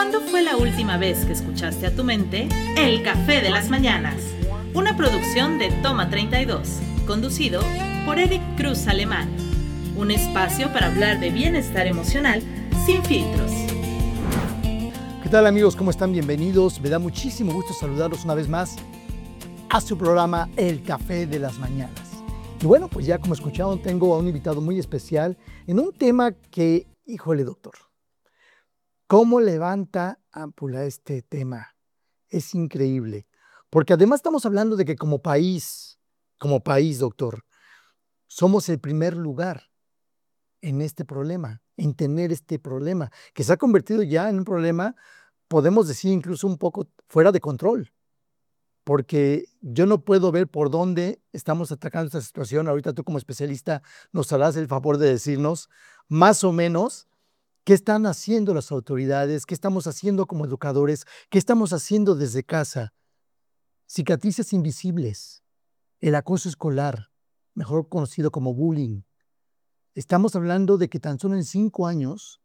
¿Cuándo fue la última vez que escuchaste a tu mente El Café de las Mañanas? Una producción de Toma 32, conducido por Eric Cruz Alemán. Un espacio para hablar de bienestar emocional sin filtros. ¿Qué tal, amigos? ¿Cómo están? Bienvenidos. Me da muchísimo gusto saludarlos una vez más a su programa El Café de las Mañanas. Y bueno, pues ya como escucharon, tengo a un invitado muy especial en un tema que, híjole, doctor, ¿cómo levanta ámpula este tema? Es increíble. Porque además estamos hablando de que como país, doctor, somos el primer lugar en este problema, en tener este problema, que se ha convertido ya en un problema, podemos decir incluso un poco fuera de control. Porque yo no puedo ver por dónde estamos atacando esta situación. Ahorita tú como especialista nos harás el favor de decirnos más o menos qué están haciendo las autoridades, qué estamos haciendo como educadores, qué estamos haciendo desde casa. Cicatrices invisibles, el acoso escolar, mejor conocido como bullying. Estamos hablando de que tan solo en 5 años,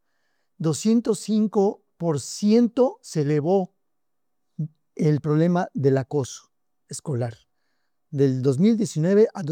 205% se elevó el problema del acoso escolar, del 2019 a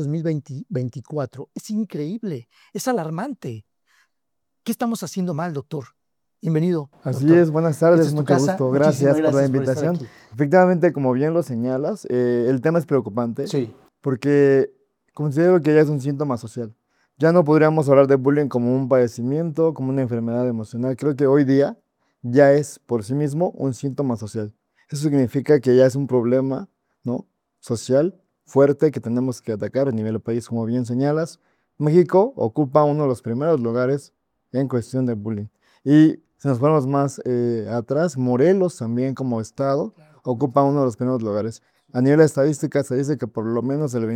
2024. Es increíble, es alarmante. ¿Qué estamos haciendo mal, doctor? Bienvenido, Así doctor. es, buenas tardes, Esta es tu mucho casa. gusto. Muchísimas Gracias por la gracias por estar invitación. aquí. Efectivamente, como bien lo señalas, el tema es preocupante Sí, porque considero que ya es un síntoma social. Ya no podríamos hablar de bullying como un padecimiento, como una enfermedad emocional. Creo que hoy día ya es por sí mismo un síntoma social. Eso significa que ya es un problema, ¿no?, social fuerte que tenemos que atacar a nivel país, como bien señalas. México ocupa uno de los primeros lugares en cuestión de bullying. Y si nos ponemos más atrás, Morelos también como estado ocupa uno de los primeros lugares. A nivel estadística se dice que por lo menos el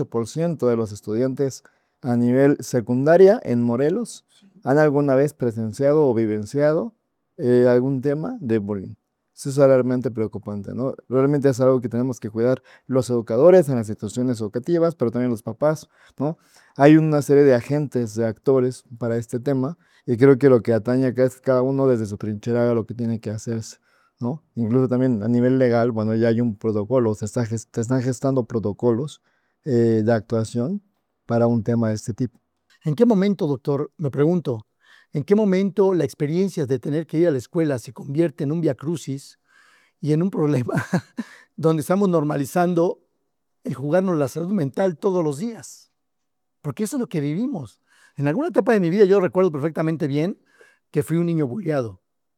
28% de los estudiantes a nivel secundaria en Morelos han alguna vez presenciado o vivenciado algún tema de bullying. Eso es realmente preocupante, ¿no? Realmente es algo que tenemos que cuidar los educadores en las instituciones educativas, pero también los papás, ¿no? Hay una serie de agentes, de actores para este tema, y creo que lo que atañe acá es que cada uno desde su trinchera haga lo que tiene que hacerse, ¿no? Incluso también a nivel legal, bueno, ya hay un protocolo, se están gestando protocolos de actuación para un tema de este tipo. ¿en qué momento, doctor, me pregunto, en qué momento la experiencia de tener que ir a la escuela se convierte en un viacrucis y en un problema donde estamos normalizando el jugarnos la salud mental todos los días? Porque eso es lo que vivimos. En alguna etapa de mi vida yo recuerdo perfectamente bien que fui un niño bulleado.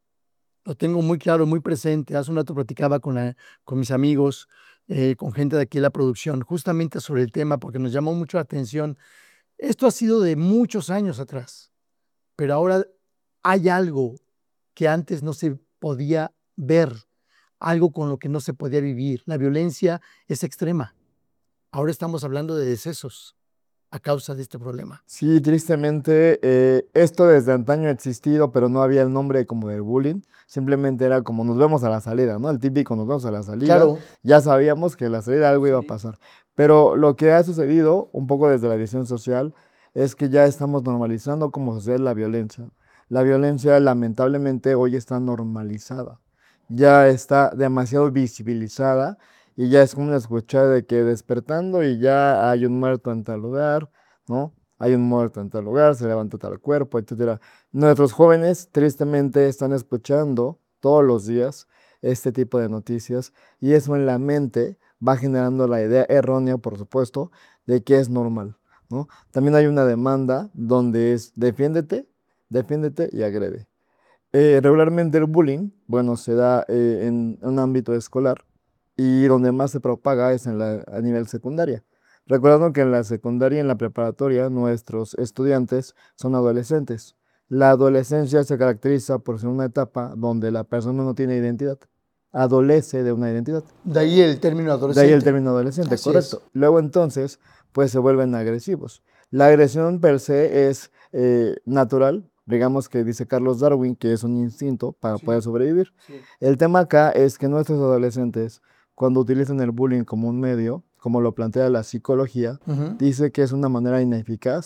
Lo tengo muy claro, muy presente. Hace un rato platicaba con mis amigos, con gente de aquí de la producción, justamente sobre el tema, porque nos llamó mucho la atención. Esto ha sido de muchos años atrás, pero ahora hay algo que antes no se podía ver, algo con lo que no se podía vivir. La violencia es extrema. Ahora estamos hablando de decesos a causa de este problema. Sí, tristemente, esto desde antaño ha existido, pero no había el nombre como de bullying. Simplemente era como nos vemos a la salida, ¿no? El típico nos vemos a la salida. Claro. Ya sabíamos que a la salida algo iba a pasar. Pero lo que ha sucedido, un poco desde la visión social, es que ya estamos normalizando como sociedad la violencia. La violencia, lamentablemente, hoy está normalizada. Ya está demasiado visibilizada y ya es como una escuchada de que despertando y ya hay un muerto en tal lugar, ¿no? Hay un muerto en tal lugar, se levanta tal cuerpo, etcétera. Nuestros jóvenes tristemente están escuchando todos los días este tipo de noticias y eso en la mente va generando la idea errónea, por supuesto, de que es normal, ¿no? También hay una demanda donde es defiéndete, defiéndete y agrede. Regularmente el bullying, bueno, se da en un ámbito escolar y donde más se propaga es a nivel secundaria. Recordando que en la secundaria y en la preparatoria nuestros estudiantes son adolescentes. La adolescencia se caracteriza por ser una etapa donde la persona no tiene identidad, adolece de una identidad. De ahí el término De ahí el adolescente. término adolescente, Así correcto. es. Luego entonces, pues se vuelven agresivos. La agresión per se es natural, digamos que dice Carlos Darwin, que es un instinto para poder sobrevivir. Sí. El tema acá es que nuestros adolescentes, cuando utilizan el bullying como un medio, como lo plantea la psicología, Ujú. dice que es una manera ineficaz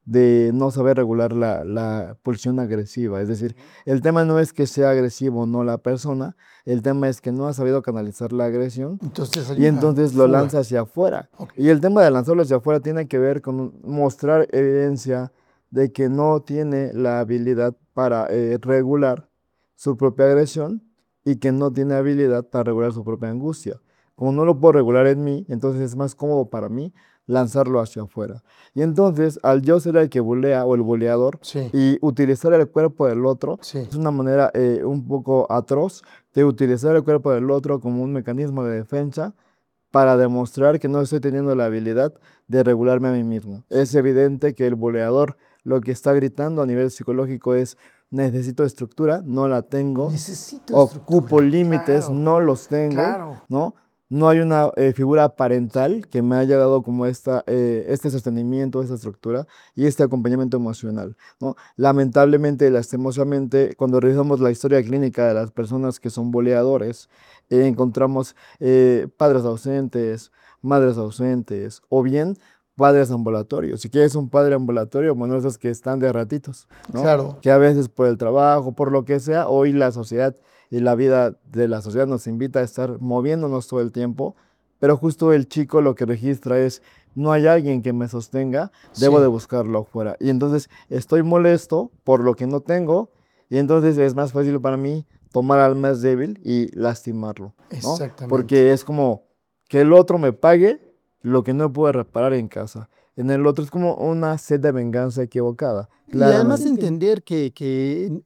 de no saber regular la pulsión agresiva. Es decir, el tema no es que sea agresivo o no la persona, el tema es que no ha sabido canalizar la agresión Entonces hay y una entonces lo fuga. lanza hacia afuera. Ok. Y el tema de lanzarlo hacia afuera tiene que ver con mostrar evidencia de que no tiene la habilidad para regular su propia agresión y que no tiene habilidad para regular su propia angustia. Como no lo puedo regular en mí, entonces es más cómodo para mí lanzarlo hacia afuera. Y entonces, al yo ser el que bulea o el buleador Sí, y utilizar el cuerpo del otro, sí. es una manera un poco atroz de utilizar el cuerpo del otro como un mecanismo de defensa para demostrar que no estoy teniendo la habilidad de regularme a mí mismo. Es evidente que el buleador lo que está gritando a nivel psicológico es: necesito estructura, no la tengo, Necesito ocupo estructura. límites, Claro, no los tengo, claro. ¿no? No hay una figura parental que me haya dado como este sostenimiento, esta estructura y este acompañamiento emocional, ¿no? Lamentablemente, lastimosamente, cuando revisamos la historia clínica de las personas que son boleadores, encontramos padres ausentes, madres ausentes o bien padres ambulatorios. Si quieres un padre ambulatorio, bueno, esos que están de ratitos, ¿no? Claro. Que a veces por el trabajo, por lo que sea, hoy la sociedad y la vida de la sociedad nos invita a estar moviéndonos todo el tiempo, pero justo el chico lo que registra es: no hay alguien que me sostenga, debo de Sí, buscarlo afuera. Y entonces estoy molesto por lo que no tengo, y entonces es más fácil para mí tomar al más débil y lastimarlo, ¿no? exactamente. Porque es como que el otro me pague lo que no puede reparar en casa. En el otro es como una sed de venganza equivocada, Y además claramente. entender que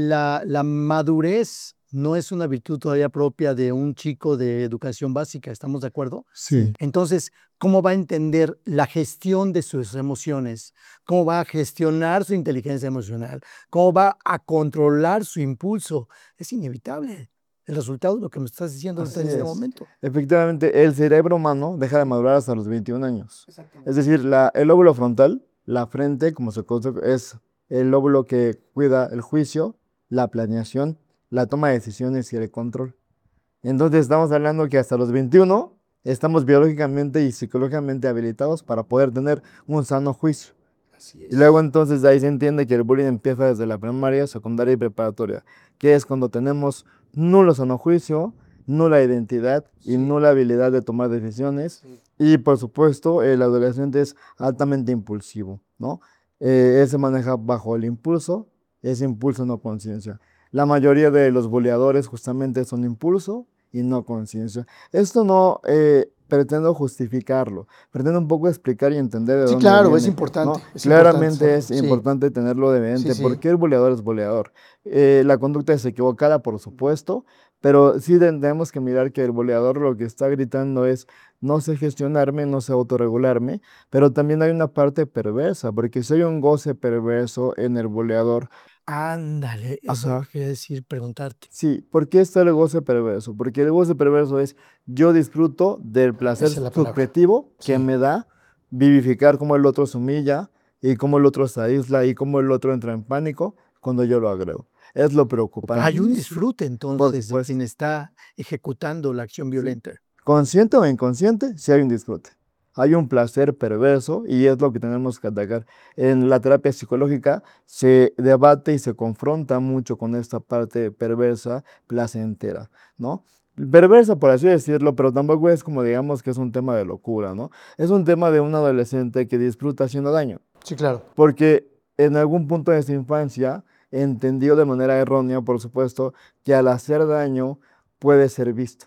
la madurez no es una virtud todavía propia de un chico de educación básica, ¿estamos de acuerdo? Sí. Entonces, ¿cómo va a entender la gestión de sus emociones? ¿Cómo va a gestionar su inteligencia emocional? ¿Cómo va a controlar su impulso? Es inevitable. El resultado de lo que me estás diciendo ahorita Así en este es. momento. Efectivamente, el cerebro humano deja de madurar hasta los 21 años. Es decir, el lóbulo frontal, la frente, como se conoce, es el lóbulo que cuida el juicio, la planeación, la toma de decisiones y el control. Entonces estamos hablando que hasta los 21 estamos biológicamente y psicológicamente habilitados para poder tener un sano juicio. Así Y luego es. entonces de ahí se entiende que el bullying empieza desde la primaria, secundaria y preparatoria, que es cuando tenemos nulo sano juicio, nula identidad y Sí, nula habilidad de tomar decisiones. sí. Y por supuesto, el adolescente es altamente impulsivo, ¿no? Él se maneja bajo el impulso, ese impulso no conciencia. La mayoría de los boleadores justamente son impulso y no conciencia. Esto no pretendo justificarlo, pretendo un poco explicar y entender de Sí, dónde claro, viene, ¿no? es importante Claramente saberlo. es Sí, importante tenerlo de sí, mente. ¿Por sí. qué el boleador es boleador? La conducta es equivocada, por supuesto, pero sí tenemos que mirar que el boleador lo que está gritando es: no sé gestionarme, no sé autorregularme, pero también hay una parte perversa, porque si hay un goce perverso en el boleador. Ándale, eso Ajá. quería decir, preguntarte. Sí, ¿por qué está el goce perverso? Porque el goce perverso es: yo disfruto del placer Esa es la palabra. subjetivo que Sí. me da vivificar cómo el otro se humilla y cómo el otro se aísla y cómo el otro entra en pánico cuando yo lo agrego. Es lo Hay un preocupante. disfrute Por entonces de quien supuesto. está ejecutando la acción Sí. violenta. Consciente o inconsciente, sí hay un disfrute. Hay un placer perverso y es lo que tenemos que atacar. En la terapia psicológica se debate y se confronta mucho con esta parte perversa, placentera, ¿no? Perversa, por así decirlo, pero tampoco es como digamos que es un tema de locura, ¿no? Es un tema de un adolescente que disfruta haciendo daño, Sí, claro. porque en algún punto de su infancia entendió de manera errónea, por supuesto, que al hacer daño puede ser visto,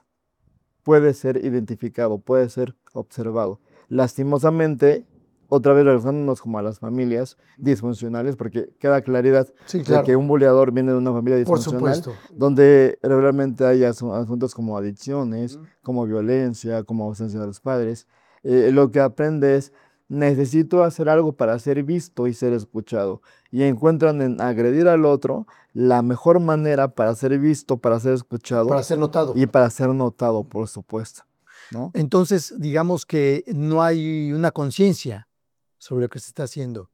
puede ser identificado, puede ser observado. Lastimosamente, otra vez regresándonos como a las familias disfuncionales, porque queda claridad Sí, de que claro. un buleador viene de una familia Por disfuncional, supuesto. donde realmente hay asuntos como adicciones, como violencia, como ausencia de los padres. Lo que aprende es: necesito hacer algo para ser visto y ser escuchado. Y encuentran en agredir al otro la mejor manera para ser visto, para ser escuchado Para ser notado. y para ser notado, por supuesto, ¿no? Entonces, digamos que no hay una conciencia sobre lo que se está haciendo.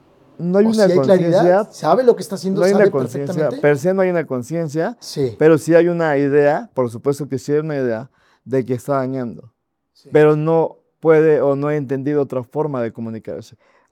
No hay O una si hay claridad, conciencia, sabe lo que está haciendo, no hay una sabe conciencia, perfectamente. per se no hay una conciencia, Sí, pero sí hay una idea, por supuesto que sí hay una idea de que está dañando, sí. pero no puede o no ha entendido otra forma de comunicarse.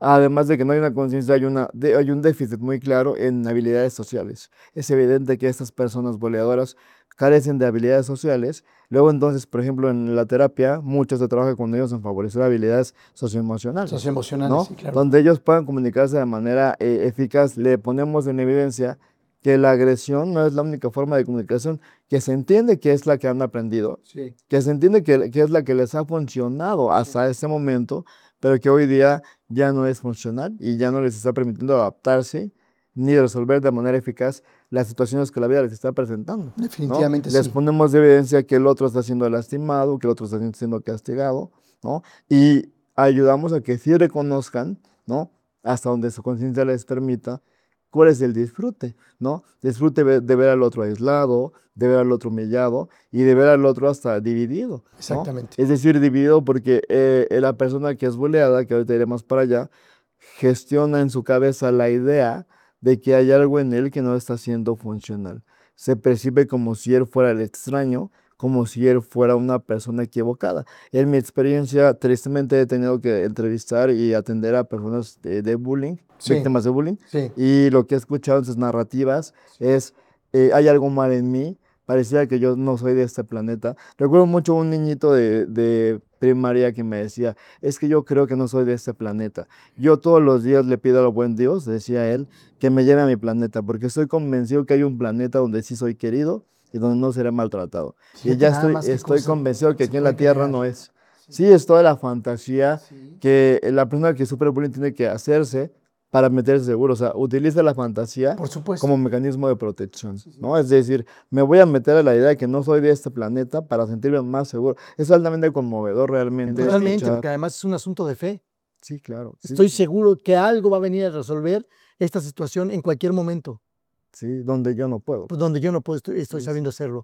Además de que no hay una conciencia, hay un déficit muy claro en habilidades sociales. Es evidente que estas personas boleadoras carecen de habilidades sociales. Luego entonces, por ejemplo, en la terapia, mucho se trabaja con ellos en favorecer habilidades socioemocionales, Socioemocionales, ¿no? sí, claro. Donde ellos puedan comunicarse de manera eficaz. Le ponemos en evidencia que la agresión no es la única forma de comunicación, que se entiende que es la que han aprendido, Sí. que se entiende que es la que les ha funcionado hasta ese momento, pero que hoy día ya no es funcional y ya no les está permitiendo adaptarse ni resolver de manera eficaz las situaciones que la vida les está presentando, ¿no? Definitivamente Les sí. ponemos de evidencia que el otro está siendo lastimado, que el otro está siendo castigado, ¿no? Y ayudamos a que sí reconozcan, ¿no? Hasta donde su conciencia les permita, cuál es el disfrute, ¿no? Disfrute de ver al otro aislado, de ver al otro humillado y de ver al otro hasta dividido, ¿no? Exactamente. Es decir, dividido porque la persona que es buleada, que ahorita iremos para allá, gestiona en su cabeza la idea de que hay algo en él que no está siendo funcional. Se percibe como si él fuera el extraño, como si él fuera una persona equivocada. En mi experiencia, tristemente he tenido que entrevistar y atender a personas de bullying, Sí, víctimas de bullying, sí. y lo que he escuchado en sus narrativas es, hay algo mal en mí, parecía que yo no soy de este planeta. Recuerdo mucho un niñito de primaria que me decía, es que yo creo que no soy de este planeta. Yo todos los días le pido al buen Dios, decía él, que me lleve a mi planeta, porque estoy convencido que hay un planeta donde sí soy querido y donde no seré maltratado. Y Fíjate ya nada más qué estoy cosa convencido que se aquí en la puede Tierra crear. no es. Sí, Sí, es toda la fantasía sí. que la persona que sufre bullying tiene que hacerse para meterse seguro. O sea, utiliza la fantasía Por como supuesto. mecanismo de protección, Sí, sí. ¿no? Es decir, me voy a meter a la idea de que no soy de este planeta para sentirme más seguro. Es altamente conmovedor realmente Totalmente, escuchar. porque además es un asunto de fe. Sí, claro, sí, Estoy seguro que algo va a venir a resolver esta situación en cualquier momento, sí, donde yo no puedo. pues donde yo no puedo, estoy Sí, sabiendo hacerlo.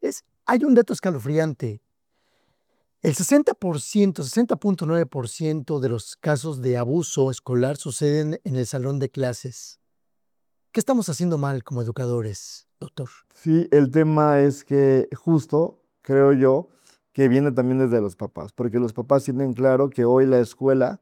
Hay un dato escalofriante. El 60%, 60.9% de los casos de abuso escolar suceden en el salón de clases. ¿Qué estamos haciendo mal como educadores, doctor? sí, el tema es que justo, creo yo, que viene también desde los papás, porque los papás tienen claro que hoy la escuela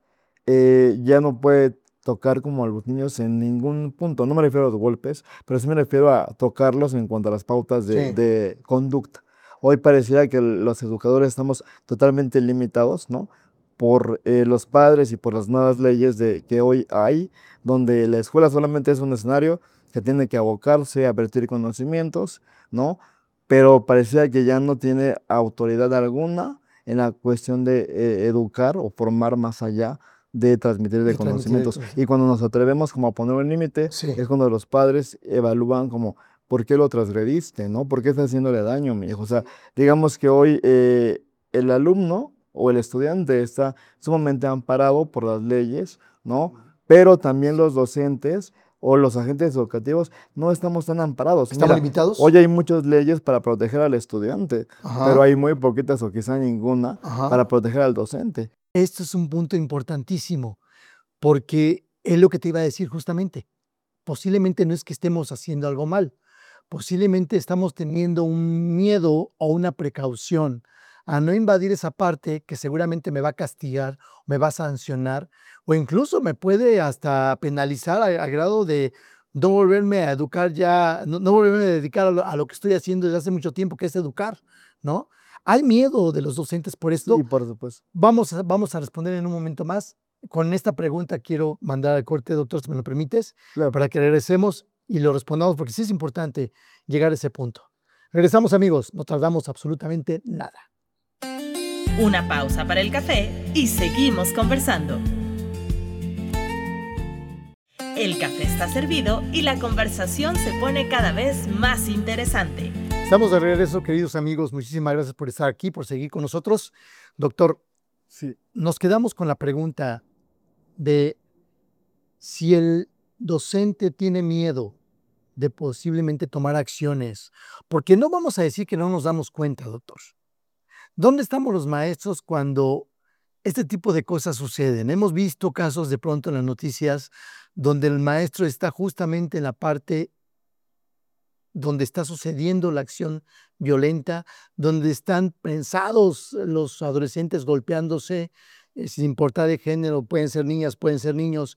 ya no puede tocar como a los niños en ningún punto. No me refiero a los golpes, pero sí me refiero a tocarlos en cuanto a las pautas Sí. de conducta. Hoy pareciera que los educadores estamos totalmente limitados, ¿no? Por los padres y por las nuevas leyes que hoy hay, donde la escuela solamente es un escenario que tiene que abocarse a vertir conocimientos, ¿no? Pero parecía que ya no tiene autoridad alguna en la cuestión de educar o formar más allá de transmitir de De transmitir el conocimientos. Y conocimiento. cuando nos atrevemos como a poner un límite, Sí. es cuando los padres evalúan como, ¿por qué lo transgrediste, no? ¿Por qué estás haciéndole daño, mi hijo? O sea, digamos que hoy el alumno o el estudiante está sumamente amparado por las leyes, ¿no? Pero también los docentes o los agentes educativos no estamos tan amparados. ¿Estamos Mira, limitados? hoy hay muchas leyes para proteger al estudiante, pero Ajá, hay muy poquitas o quizá ninguna ajá. para proteger al docente. Esto es un punto importantísimo, porque es lo que te iba a decir justamente. Posiblemente no es que estemos haciendo algo mal, posiblemente estamos teniendo un miedo o una precaución a no invadir esa parte que seguramente me va a castigar, me va a sancionar o incluso me puede hasta penalizar a grado de no volverme a educar ya, no volverme a dedicar a lo que estoy haciendo desde hace mucho tiempo, que es educar, ¿no? Hay miedo de los docentes por Sí, esto. por supuesto. Vamos a responder en un momento más. Con esta pregunta quiero mandar al corte, doctor, si me lo permites, Claro. para que regresemos y lo respondamos, porque sí es importante llegar a ese punto. Regresamos, amigos, no tardamos absolutamente nada. Una pausa para el café y seguimos conversando. El café está servido y la conversación se pone cada vez más interesante. Estamos de regreso, queridos amigos. Muchísimas gracias por estar aquí, por seguir con nosotros. Doctor, Sí. nos quedamos con la pregunta de si el docente tiene miedo de posiblemente tomar acciones, porque no vamos a decir que no nos damos cuenta, doctor. ¿Dónde estamos los maestros cuando este tipo de cosas suceden? Hemos visto casos de pronto en las noticias donde el maestro está justamente en la parte donde está sucediendo la acción violenta, donde están prensados los adolescentes golpeándose, sin importar de género, pueden ser niñas, pueden ser niños,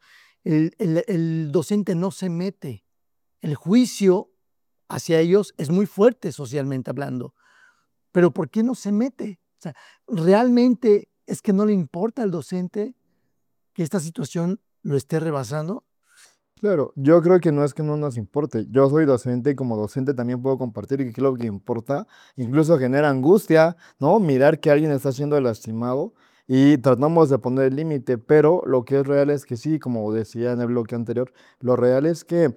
el docente no se mete. El juicio hacia ellos es muy fuerte socialmente hablando, pero ¿por qué no se mete? O sea, realmente es que no le importa al docente que esta situación lo esté rebasando. Claro, yo creo que no es que no nos importe. Yo soy docente y como docente también puedo compartir que lo que importa, incluso genera angustia, ¿no? Mirar que alguien está siendo lastimado y tratamos de poner el límite, pero lo que es real es que sí, como decía en el bloque anterior, lo real es que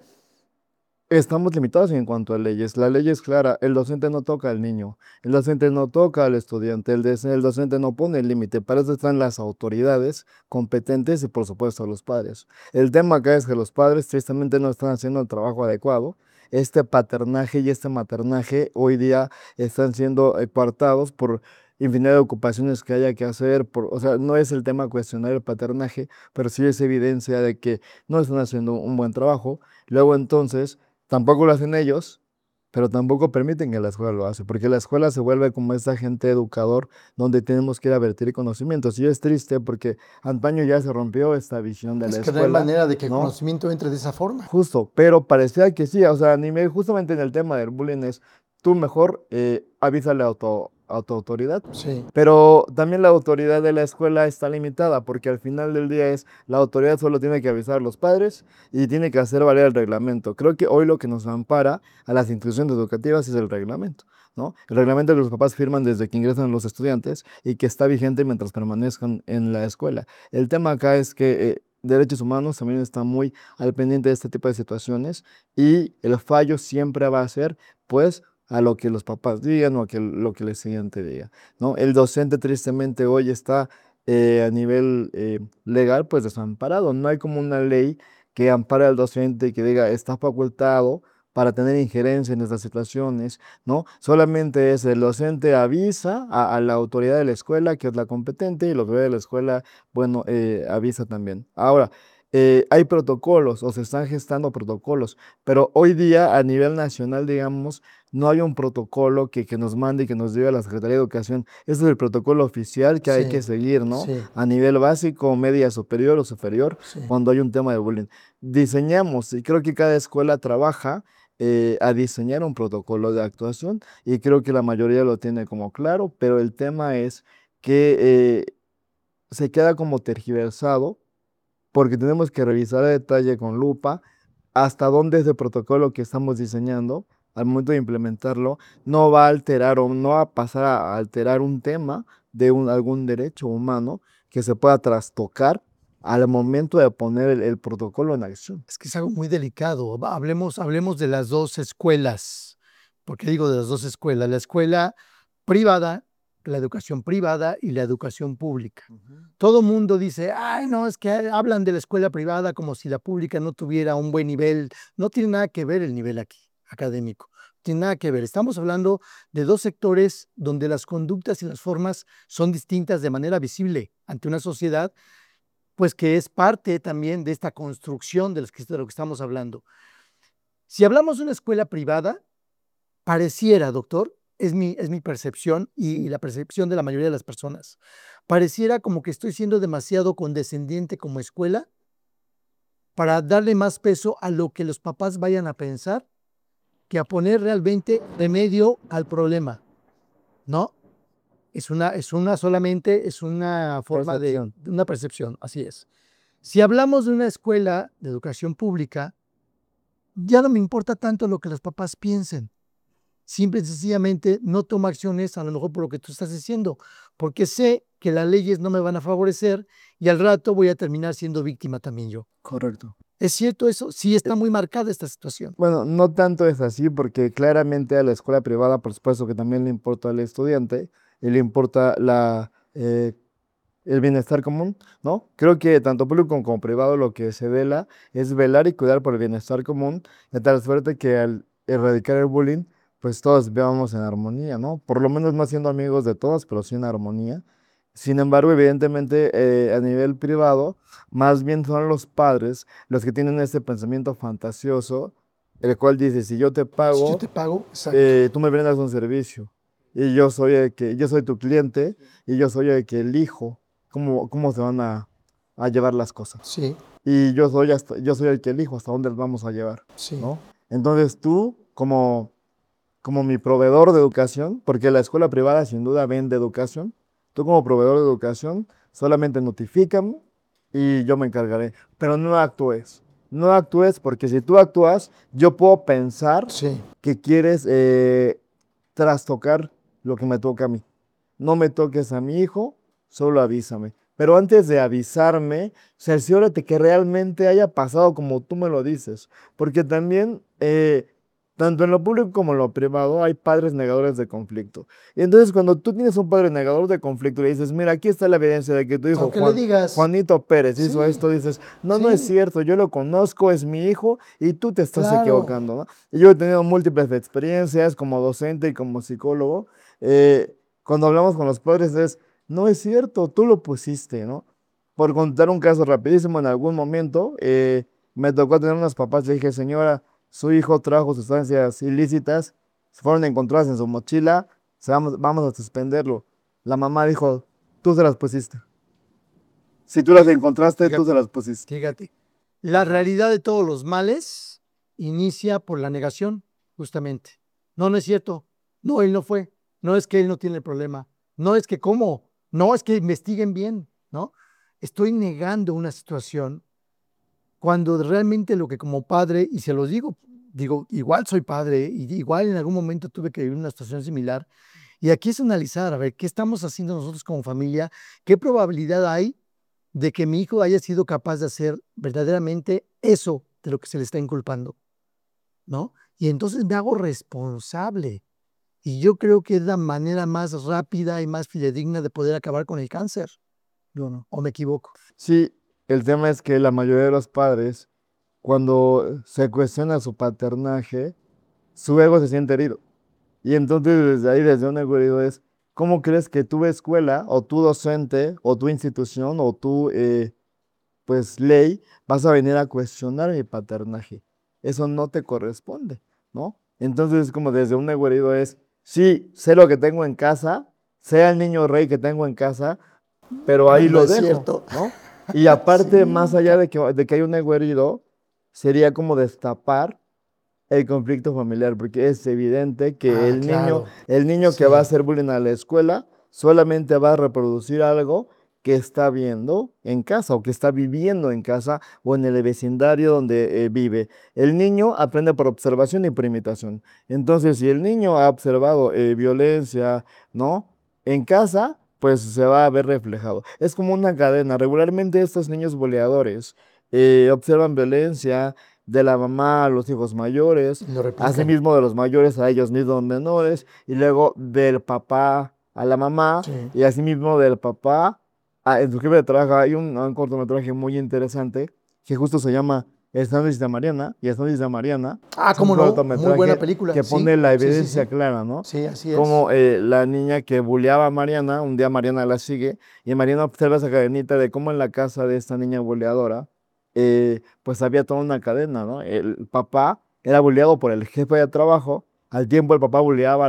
estamos limitados en cuanto a leyes. La ley es clara, el docente no toca al niño, el docente no toca al estudiante, el docente no pone el límite. Para eso están las autoridades competentes y por supuesto los padres. El tema acá es que los padres tristemente no están haciendo el trabajo adecuado. Este paternaje y este maternaje hoy día están siendo coartados por infinidad de ocupaciones que haya que hacer. O sea, no es el tema cuestionar el paternaje, pero sí es evidencia de que no están haciendo un buen trabajo. Luego entonces tampoco lo hacen ellos, pero tampoco permiten que la escuela lo hace, porque la escuela se vuelve como ese agente educador donde tenemos que ir a vertir conocimientos. Y es triste porque antaño ya se rompió esta visión de la Es que no hay escuela, manera de que el ¿no? conocimiento entre de esa forma. Justo, pero parecía que sí, o sea, justamente en el tema del bullying es, tú mejor avísale a tu autoridad, Sí. pero también la autoridad de la escuela está limitada, porque al final del día es, la autoridad solo tiene que avisar a los padres y tiene que hacer valer el reglamento. Creo que hoy lo que nos ampara a las instituciones educativas es el reglamento, ¿no? El reglamento que los papás firman desde que ingresan los estudiantes y que está vigente mientras permanezcan en la escuela. El tema acá es que derechos humanos también está muy al pendiente de este tipo de situaciones y el fallo siempre va a ser, pues, a lo que los papás digan o a lo que el estudiante diga, ¿no? El docente tristemente hoy está a nivel legal, pues, desamparado. No hay como una ley que ampare al docente y que diga, está facultado para tener injerencia en estas situaciones, ¿no? Solamente es el docente avisa a la autoridad de la escuela, que es la competente, y la autoridad de la escuela, bueno, avisa también. Ahora, hay protocolos o se están gestando protocolos, pero hoy día a nivel nacional, digamos, no hay un protocolo que nos mande y que nos diga la Secretaría de Educación. Este es el protocolo oficial que hay que Sí, seguir, ¿no? sí, A nivel básico, media superior o superior, sí. cuando hay un tema de bullying. Diseñamos, y creo que cada escuela trabaja a diseñar un protocolo de actuación y creo que la mayoría lo tiene como claro, pero el tema es que se queda como tergiversado porque tenemos que revisar a detalle con lupa hasta dónde ese protocolo que estamos diseñando al momento de implementarlo no va a alterar o no va a pasar a alterar un tema de algún derecho humano que se pueda trastocar al momento de poner el protocolo en acción. Es que es algo muy delicado. Hablemos de las dos escuelas. ¿Por qué digo de las dos escuelas? La escuela privada, la educación privada y la educación pública. Todo mundo dice, ay, no, es que hablan de la escuela privada como si la pública no tuviera un buen nivel. No tiene nada que ver el nivel aquí, académico. No tiene nada que ver. Estamos hablando de dos sectores donde las conductas y las formas son distintas de manera visible ante una sociedad, pues que es parte también de esta construcción de lo que estamos hablando. Si hablamos de una escuela privada, pareciera, doctor, es mi percepción y la percepción de la mayoría de las personas, pareciera como que estoy siendo demasiado condescendiente como escuela para darle más peso a lo que los papás vayan a pensar que a poner realmente remedio al problema, ¿no? Solamente es una forma Percepción. de una percepción, así es. Si hablamos de una escuela de educación pública, ya no me importa tanto lo que los papás piensen. Simple y sencillamente no tomo acciones a lo mejor por lo que tú estás diciendo, porque sé que las leyes no me van a favorecer y al rato voy a terminar siendo víctima también yo. Correcto. ¿Es cierto eso? Sí está muy marcada esta situación. Bueno, no tanto es así, porque claramente a la escuela privada, por supuesto que también le importa al estudiante y le importa el bienestar común, ¿no? Creo que tanto público como privado lo que se vela es velar y cuidar por el bienestar común, de tal suerte que al erradicar el bullying, pues todos vivamos en armonía, ¿no? Por lo menos no siendo amigos de todos, pero sí en armonía. Sin embargo, evidentemente, a nivel privado, más bien son los padres los que tienen este pensamiento fantasioso, el cual dice, si yo te Si yo pago, te pago, exacto. tú me brindas un servicio y yo soy tu cliente y yo soy el que elijo cómo se van a llevar las cosas. Sí, Y yo soy el que elijo hasta dónde las vamos a llevar, sí. ¿no? Entonces tú, como mi proveedor de educación, porque la escuela privada sin duda vende educación, tú como proveedor de educación solamente notifícame y yo me encargaré, pero no actúes. No actúes porque si tú actúas, yo puedo pensar Sí, que quieres trastocar lo que me toca a mí. No me toques a mi hijo, solo avísame. Pero antes de avisarme, cerciórate que realmente haya pasado como tú me lo dices. Porque también, tanto en lo público como en lo privado, hay padres negadores de conflicto. Y entonces, cuando tú tienes un padre negador de conflicto y le dices, mira, aquí está la evidencia de que tu hijo aunque le digas, Juanito Pérez hizo sí, esto, dices, no, no es sí, cierto, yo lo conozco, es mi hijo y tú te estás claro, equivocando, ¿no? Y yo he tenido múltiples experiencias como docente y como psicólogo. Cuando hablamos con los padres es, no es cierto, tú lo pusiste, ¿no? Por contar un caso rapidísimo, en algún momento me tocó tener unos papás, le dije, señora, su hijo trajo sustancias ilícitas, fueron encontradas en su mochila, vamos a suspenderlo. La mamá dijo, tú se las pusiste. Si tú las encontraste, tú se las pusiste. fíjate. La realidad de todos los males inicia por la negación, justamente. No, no es cierto. No, él no fue. No es que él no tiene el problema. No es que cómo. No es que investiguen bien, ¿no? Estoy negando una situación cuando realmente lo que como padre, y se los digo, igual soy padre y igual en algún momento tuve que vivir una situación similar. Y aquí es analizar, a ver, ¿qué estamos haciendo nosotros como familia? ¿Qué probabilidad hay de que mi hijo haya sido capaz de hacer verdaderamente eso de lo que se le está inculpando? ¿No? Y entonces me hago responsable. Y yo creo que es la manera más rápida y más fidedigna de poder acabar con el cáncer. ¿Yo no? ¿O me equivoco? Sí, el tema es que la mayoría de los padres, cuando se cuestiona su paternaje, su ego se siente herido. Y entonces desde ahí, desde un ego herido es, ¿cómo crees que tu escuela o tu docente o tu institución o tu pues ley vas a venir a cuestionar mi paternaje? Eso no te corresponde, ¿no? Entonces como desde un ego herido es, sí, sé lo que tengo en casa, sé el niño rey que tengo en casa, pero ahí No lo es dejo, cierto. ¿no? Y aparte, más Sí, allá de que hay un ego herido, sería como destapar el conflicto familiar, porque es evidente que ah, el niño, claro. el niño que va a Sí, hacer bullying a la escuela solamente va a reproducir algo que está viendo en casa o que está viviendo en casa o en el vecindario donde vive. El niño aprende por observación y por imitación. Entonces, si el niño ha observado violencia, ¿no? En casa, pues se va a ver reflejado. Es como una cadena. Regularmente estos niños boleadores observan violencia de la mamá a los hijos mayores, lo replican. asimismo de los mayores a ellos mismos menores, y luego del papá a la mamá, Sí. y asimismo del papá en su jefe de trabajo. Hay un cortometraje muy interesante que justo se llama El sándwich de Mariana, y El sándwich de Mariana Ah, es un cómo no, muy buena cortometraje película. que pone Sí, la sí, sí, evidencia sí. clara, ¿no? Sí, así es. Como la niña que bulleaba a Mariana, un día Mariana la sigue, y Mariana observa esa cadenita de cómo en la casa de esta niña bulleadora, pues había toda una cadena, ¿no? El papá era bulleado por el jefe de trabajo, al tiempo el papá bulleaba a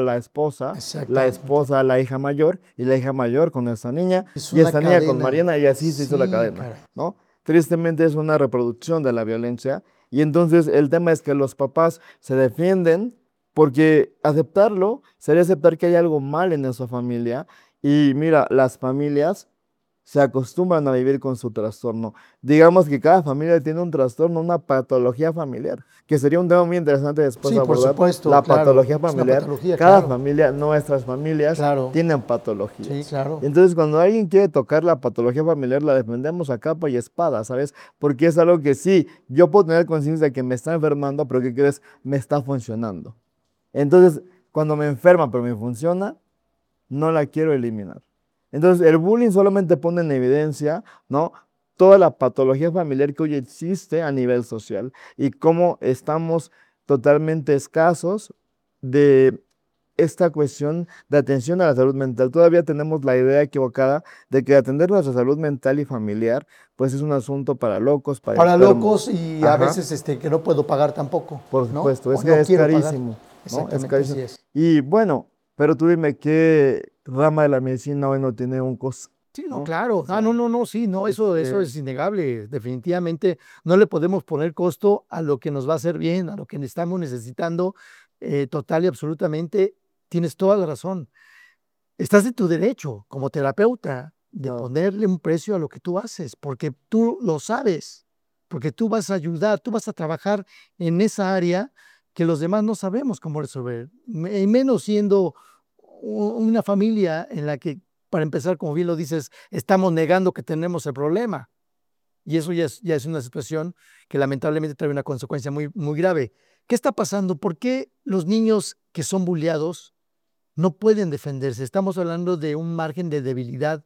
la Exactamente. esposa a la hija mayor, y la hija mayor con esta niña, Es y una esta niña con cadena. Mariana, y así se hizo la Sí, cadena, caray. ¿no? Tristemente es una reproducción de la violencia, y entonces el tema es que los papás se defienden porque aceptarlo sería aceptar que hay algo mal en esa familia. Y mira, las familias se acostumbran a vivir con su trastorno. Digamos que cada familia tiene un trastorno, una patología familiar, que sería un tema muy interesante después Sí, por abordar, supuesto, la claro. patología Es una familiar. patología, Cada claro. familia, nuestras familias, Claro. tienen Sí, patologías. claro. Entonces, cuando alguien quiere tocar la patología familiar, la defendemos a capa y espada, ¿sabes? Porque es algo que sí, yo puedo tener conciencia de que me está enfermando, pero ¿qué crees? Me está funcionando. Entonces, cuando me enferma pero me funciona, no la quiero eliminar. Entonces, el bullying solamente pone en evidencia, ¿no? Toda la patología familiar que hoy existe a nivel social y cómo estamos totalmente escasos de esta cuestión de atención a la salud mental. Todavía tenemos la idea equivocada de que atender nuestra salud mental y familiar, pues es un asunto para locos, para Para locos enfermos. y a Ajá. veces que no puedo pagar tampoco, Por ¿no? supuesto, O es no que es quiero pagar. carísimo, ¿no? Es Exactamente, carísimo. así es. Y bueno, pero tú dime qué rama de la medicina hoy no tiene un costo. Sí, no, ¿no? claro. O sea, No, sí, no, eso es este, innegable. Definitivamente no le podemos poner costo a lo que nos va a hacer bien, a lo que estamos necesitando, total y absolutamente. Tienes toda la razón. Estás en tu derecho como terapeuta de no, ponerle un precio a lo que tú haces, porque tú lo sabes, porque tú vas a ayudar, tú vas a trabajar en esa área que los demás no sabemos cómo resolver, y menos siendo una familia en la que, para empezar, como bien lo dices, estamos negando que tenemos el problema. Y eso ya es una situación que lamentablemente trae una consecuencia muy, muy grave. ¿Qué está pasando? ¿Por qué los niños que son bulleados no pueden defenderse? Estamos hablando de un margen de debilidad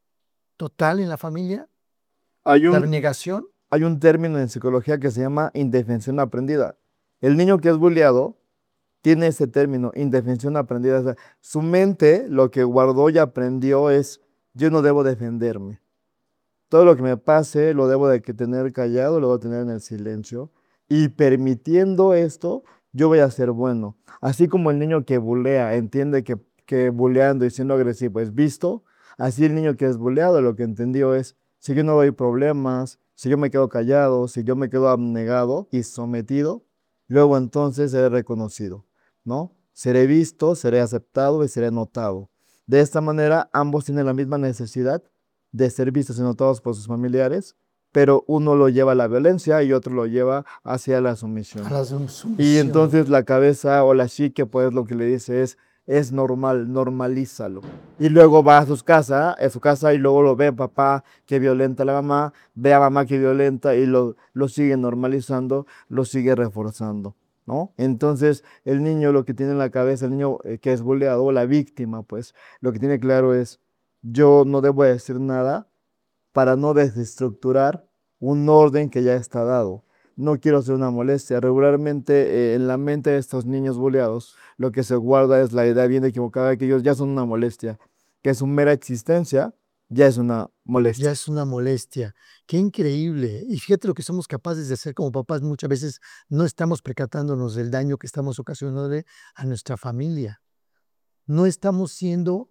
total en la familia, hay la un, negación. hay un término en psicología que se llama indefensión aprendida. El niño que es bulleado tiene ese término, indefensión aprendida. O sea, su mente lo que guardó y aprendió es, yo no debo defenderme. Todo lo que me pase lo debo de que tener callado, lo debo tener en el silencio. Y permitiendo esto, yo voy a ser bueno. Así como el niño que bulea entiende que buleando y siendo agresivo es visto, así el niño que es buleado lo que entendió es, si yo no doy problemas, si yo me quedo callado, si yo me quedo abnegado y sometido, luego entonces seré reconocido, ¿no? Seré visto, seré aceptado y seré notado. De esta manera, ambos tienen la misma necesidad de ser vistos y notados por sus familiares, pero uno lo lleva a la violencia y otro lo lleva hacia la A sumisión. la Y sumisión. entonces la cabeza o la psique, pues lo que le dice es normal, normalízalo. Y luego va a su casa y luego lo ve papá que violenta a la mamá, ve a mamá que violenta y lo sigue normalizando, lo sigue reforzando, ¿no? Entonces el niño lo que tiene en la cabeza, el niño que es bulleado o la víctima, pues lo que tiene claro es, yo no debo decir nada para no desestructurar un orden que ya está dado. No quiero ser una molestia. Regularmente en la mente de estos niños bulleados, lo que se guarda es la idea bien equivocada de que ellos ya son una molestia, que su mera existencia ya es una Ya molestia. es una molestia. Qué increíble. Y fíjate lo que somos capaces de hacer como papás. Muchas veces no estamos percatándonos del daño que estamos ocasionándole a nuestra familia. No estamos siendo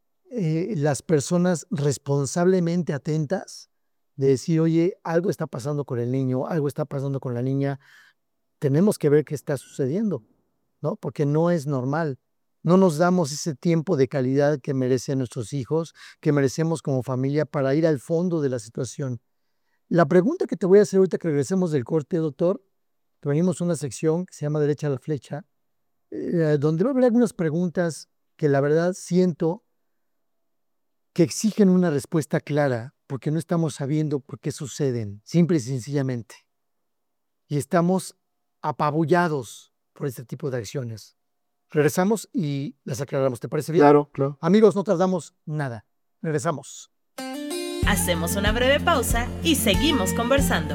las personas responsablemente atentas de decir, oye, algo está pasando con el niño, algo está pasando con la niña, tenemos que ver qué está sucediendo, ¿no? Porque no es normal. No nos damos ese tiempo de calidad que merecen nuestros hijos, que merecemos como familia para ir al fondo de la situación. La pregunta que te voy a hacer ahorita que regresemos del corte, doctor, que venimos a una sección que se llama Derecha a la Flecha, donde va a haber algunas preguntas que la verdad siento que exigen una respuesta clara, porque no estamos sabiendo por qué suceden, simple y sencillamente. Y estamos apabullados por este tipo de acciones. Regresamos y las aclaramos. ¿Te parece bien? Claro, claro. Amigos, no tardamos nada. Regresamos. Hacemos una breve pausa y seguimos conversando.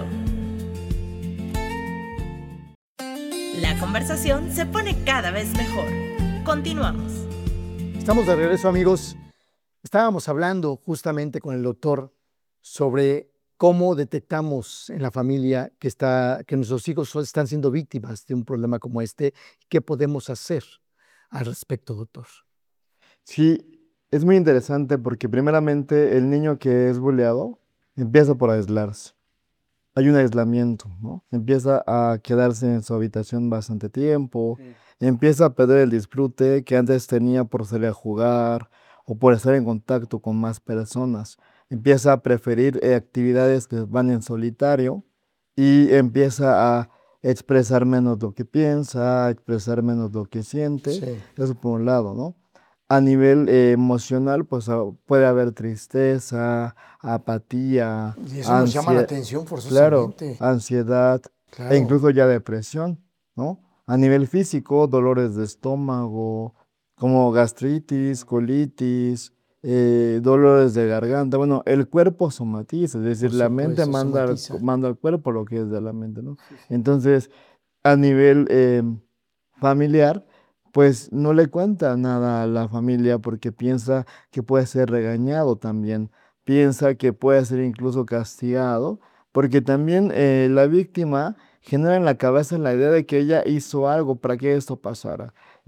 La conversación se pone cada vez mejor. Continuamos. Estamos de regreso, amigos. Estábamos hablando justamente con el doctor sobre cómo detectamos en la familia que nuestros hijos están siendo víctimas de un problema como este. ¿Qué podemos hacer al respecto, doctor? Sí, es muy interesante porque primeramente el niño que es bulleado empieza por aislarse. Hay un aislamiento, ¿no? Empieza a quedarse en su habitación bastante tiempo, empieza a perder el disfrute que antes tenía por salir a jugar o por estar en contacto con más personas. Empieza a preferir actividades que van en solitario y empieza a expresar menos lo que piensa, a expresar menos lo que siente. Sí. Eso por un lado, ¿no? A nivel emocional, pues puede haber tristeza, apatía, Y eso nos llama la ansiedad. atención Claro, forzosamente. ansiedad e Claro. incluso ya depresión, ¿no? A nivel físico, dolores de estómago, como gastritis, colitis, dolores de garganta. Bueno, el cuerpo somatiza, es decir, Por la mente supuesto, somatiza. manda al cuerpo lo que es de la mente, ¿no? Entonces, a nivel familiar, pues no le cuenta nada a la familia porque piensa que puede ser regañado también, piensa que puede ser incluso castigado porque también la víctima genera en la cabeza la idea de que ella hizo algo para que esto pasara, ¿no?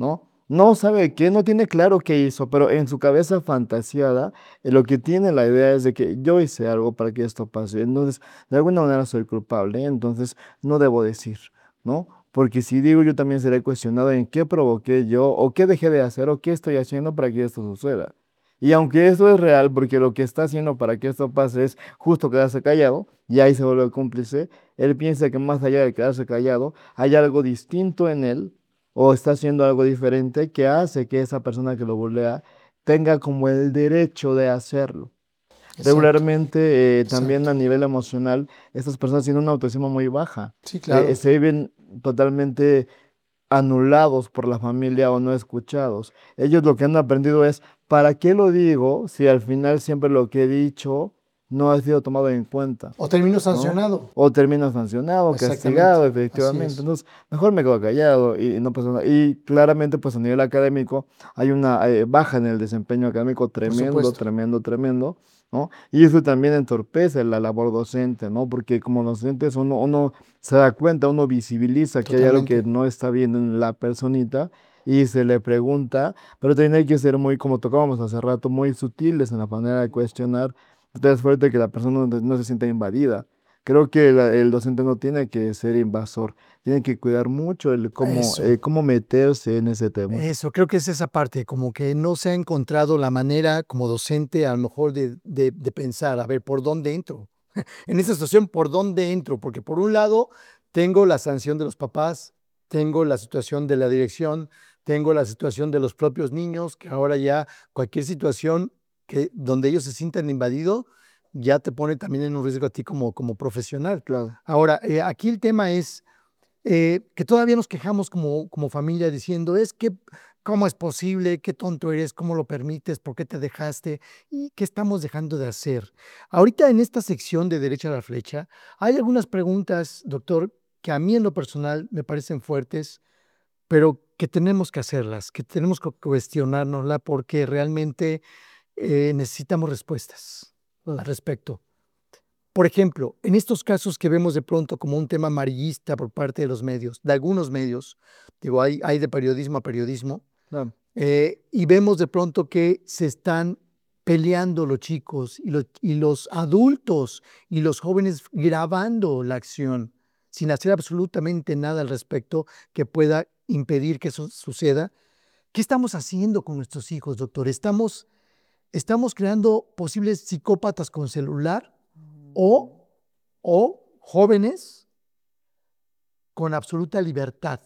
No sabe qué, no tiene claro qué hizo, pero en su cabeza fantasiada, lo que tiene la idea es de que yo hice algo para que esto pase. Entonces, de alguna manera soy culpable, entonces no debo decir, ¿no? Porque si digo, yo también seré cuestionado en qué provoqué yo, o qué dejé de hacer, o qué estoy haciendo para que esto suceda. Y aunque esto es real, porque lo que está haciendo para que esto pase es justo quedarse callado, y ahí se vuelve cómplice, él piensa que más allá de quedarse callado, hay algo distinto en él o está haciendo algo diferente que hace que esa persona que lo bulea tenga como el derecho de hacerlo. Exacto, Regularmente, también exacto. a nivel emocional, estas personas tienen una autoestima muy baja. Sí, claro. Se viven totalmente anulados por la familia o no escuchados. Ellos lo que han aprendido es, ¿para qué lo digo si al final siempre lo que he dicho no ha sido tomado en cuenta? O termino ¿No? sancionado. O termino sancionado, Exactamente, castigado, así efectivamente. es. Entonces, mejor me quedo callado y no pasa nada. Y claramente, pues a nivel académico, hay una baja en el desempeño académico Por tremendo, supuesto. tremendo, tremendo, ¿no? Y eso también entorpece la labor docente, ¿no? Porque como docentes uno se da cuenta, uno visibiliza que hay algo que Totalmente. no está bien en la personita y se le pregunta, pero también hay que ser muy, como tocábamos hace rato, muy sutiles en la manera de cuestionar. Es fuerte que la persona no se sienta invadida. Creo que el docente no tiene que ser invasor, tiene que cuidar mucho el Eso. cómo meterse en ese tema. Eso, creo que es esa parte, como que no se ha encontrado la manera como docente a lo mejor de pensar, a ver, ¿por dónde entro? En esta situación, ¿por dónde entro? Porque por un lado tengo la sanción de los papás, tengo la situación de la dirección, tengo la situación de los propios niños, que ahora ya cualquier situación donde ellos se sientan invadidos, ya te pone también en un riesgo a ti como profesional. Claro. Ahora, aquí el tema es que todavía nos quejamos como familia diciendo, es que, ¿cómo es posible? ¿Qué tonto eres? ¿Cómo lo permites? ¿Por qué te dejaste? ¿Y qué estamos dejando de hacer? Ahorita en esta sección de Derecha a la Flecha, hay algunas preguntas, doctor, que a mí en lo personal me parecen fuertes, pero que tenemos que hacerlas, que tenemos que cuestionárnosla porque realmente necesitamos respuestas al respecto. Por ejemplo, en estos casos que vemos de pronto como un tema amarillista por parte de los medios, de algunos medios, digo, hay de periodismo a periodismo, Claro. y vemos de pronto que se están peleando los chicos y los adultos y los jóvenes grabando la acción sin hacer absolutamente nada al respecto que pueda impedir que eso suceda. ¿Qué estamos haciendo con nuestros hijos, doctor? ¿Estamos creando posibles psicópatas con celular o, o jóvenes con absoluta libertad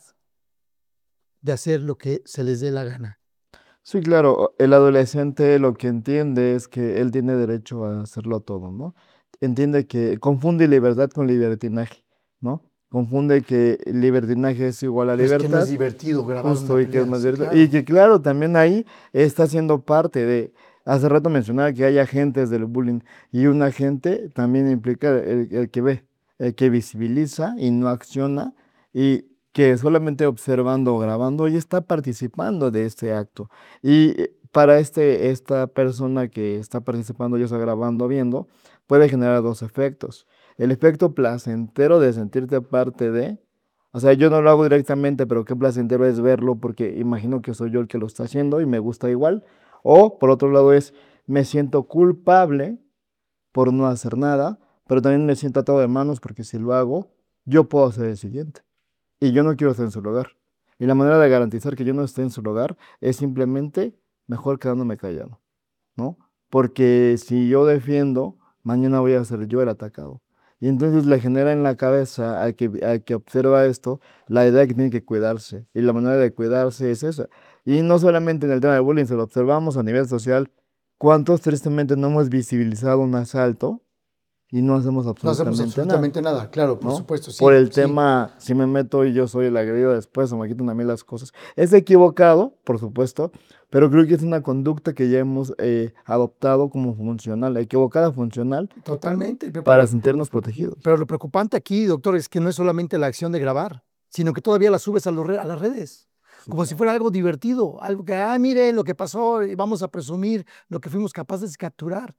de hacer lo que se les dé la gana? Sí, claro, el adolescente lo que entiende es que él tiene derecho a hacerlo todo, ¿no? Entiende que confunde libertad con libertinaje, ¿no? Confunde que libertinaje es igual a Pero es que no es libertad. divertido grabar una Justo, y que es pelea, más sí, directo. Y claro. que claro, también ahí está siendo parte de, hace rato mencionaba que hay agentes del bullying y un agente también implica el que ve, el que visibiliza y no acciona y que solamente observando o grabando y está participando de este acto. Y para esta persona que está participando y está grabando, viendo, puede generar dos efectos. El efecto placentero de sentirte parte de, o sea, yo no lo hago directamente, pero qué placentero es verlo porque imagino que soy yo el que lo está haciendo y me gusta igual. O por otro lado es, me siento culpable por no hacer nada, pero también me siento atado de manos porque si lo hago, yo puedo ser el siguiente. Y yo no quiero estar en su lugar. Y la manera de garantizar que yo no esté en su lugar es simplemente mejor quedándome callado, ¿no? Porque si yo defiendo, mañana voy a ser yo el atacado. Y entonces le genera en la cabeza al que observa esto la idea de que tiene que cuidarse. Y la manera de cuidarse es esa. Y no solamente en el tema del bullying, se lo observamos a nivel social. ¿Cuántos tristemente no hemos visibilizado un asalto y no hacemos No hacemos absolutamente nada? absolutamente nada, claro, por ¿No? supuesto, Por sí, el sí, tema, si me meto y yo soy el agredido después o me quitan a mí las cosas. Es equivocado, por supuesto, pero creo que es una conducta que ya hemos adoptado como funcional, equivocada funcional, totalmente. para sentirnos protegidos. Pero lo preocupante aquí, doctor, es que no es solamente la acción de grabar, sino que todavía la subes a las redes, Sí, como si claro. fuera algo divertido, algo que, miren lo que pasó, y vamos a presumir lo que fuimos capaces de capturar.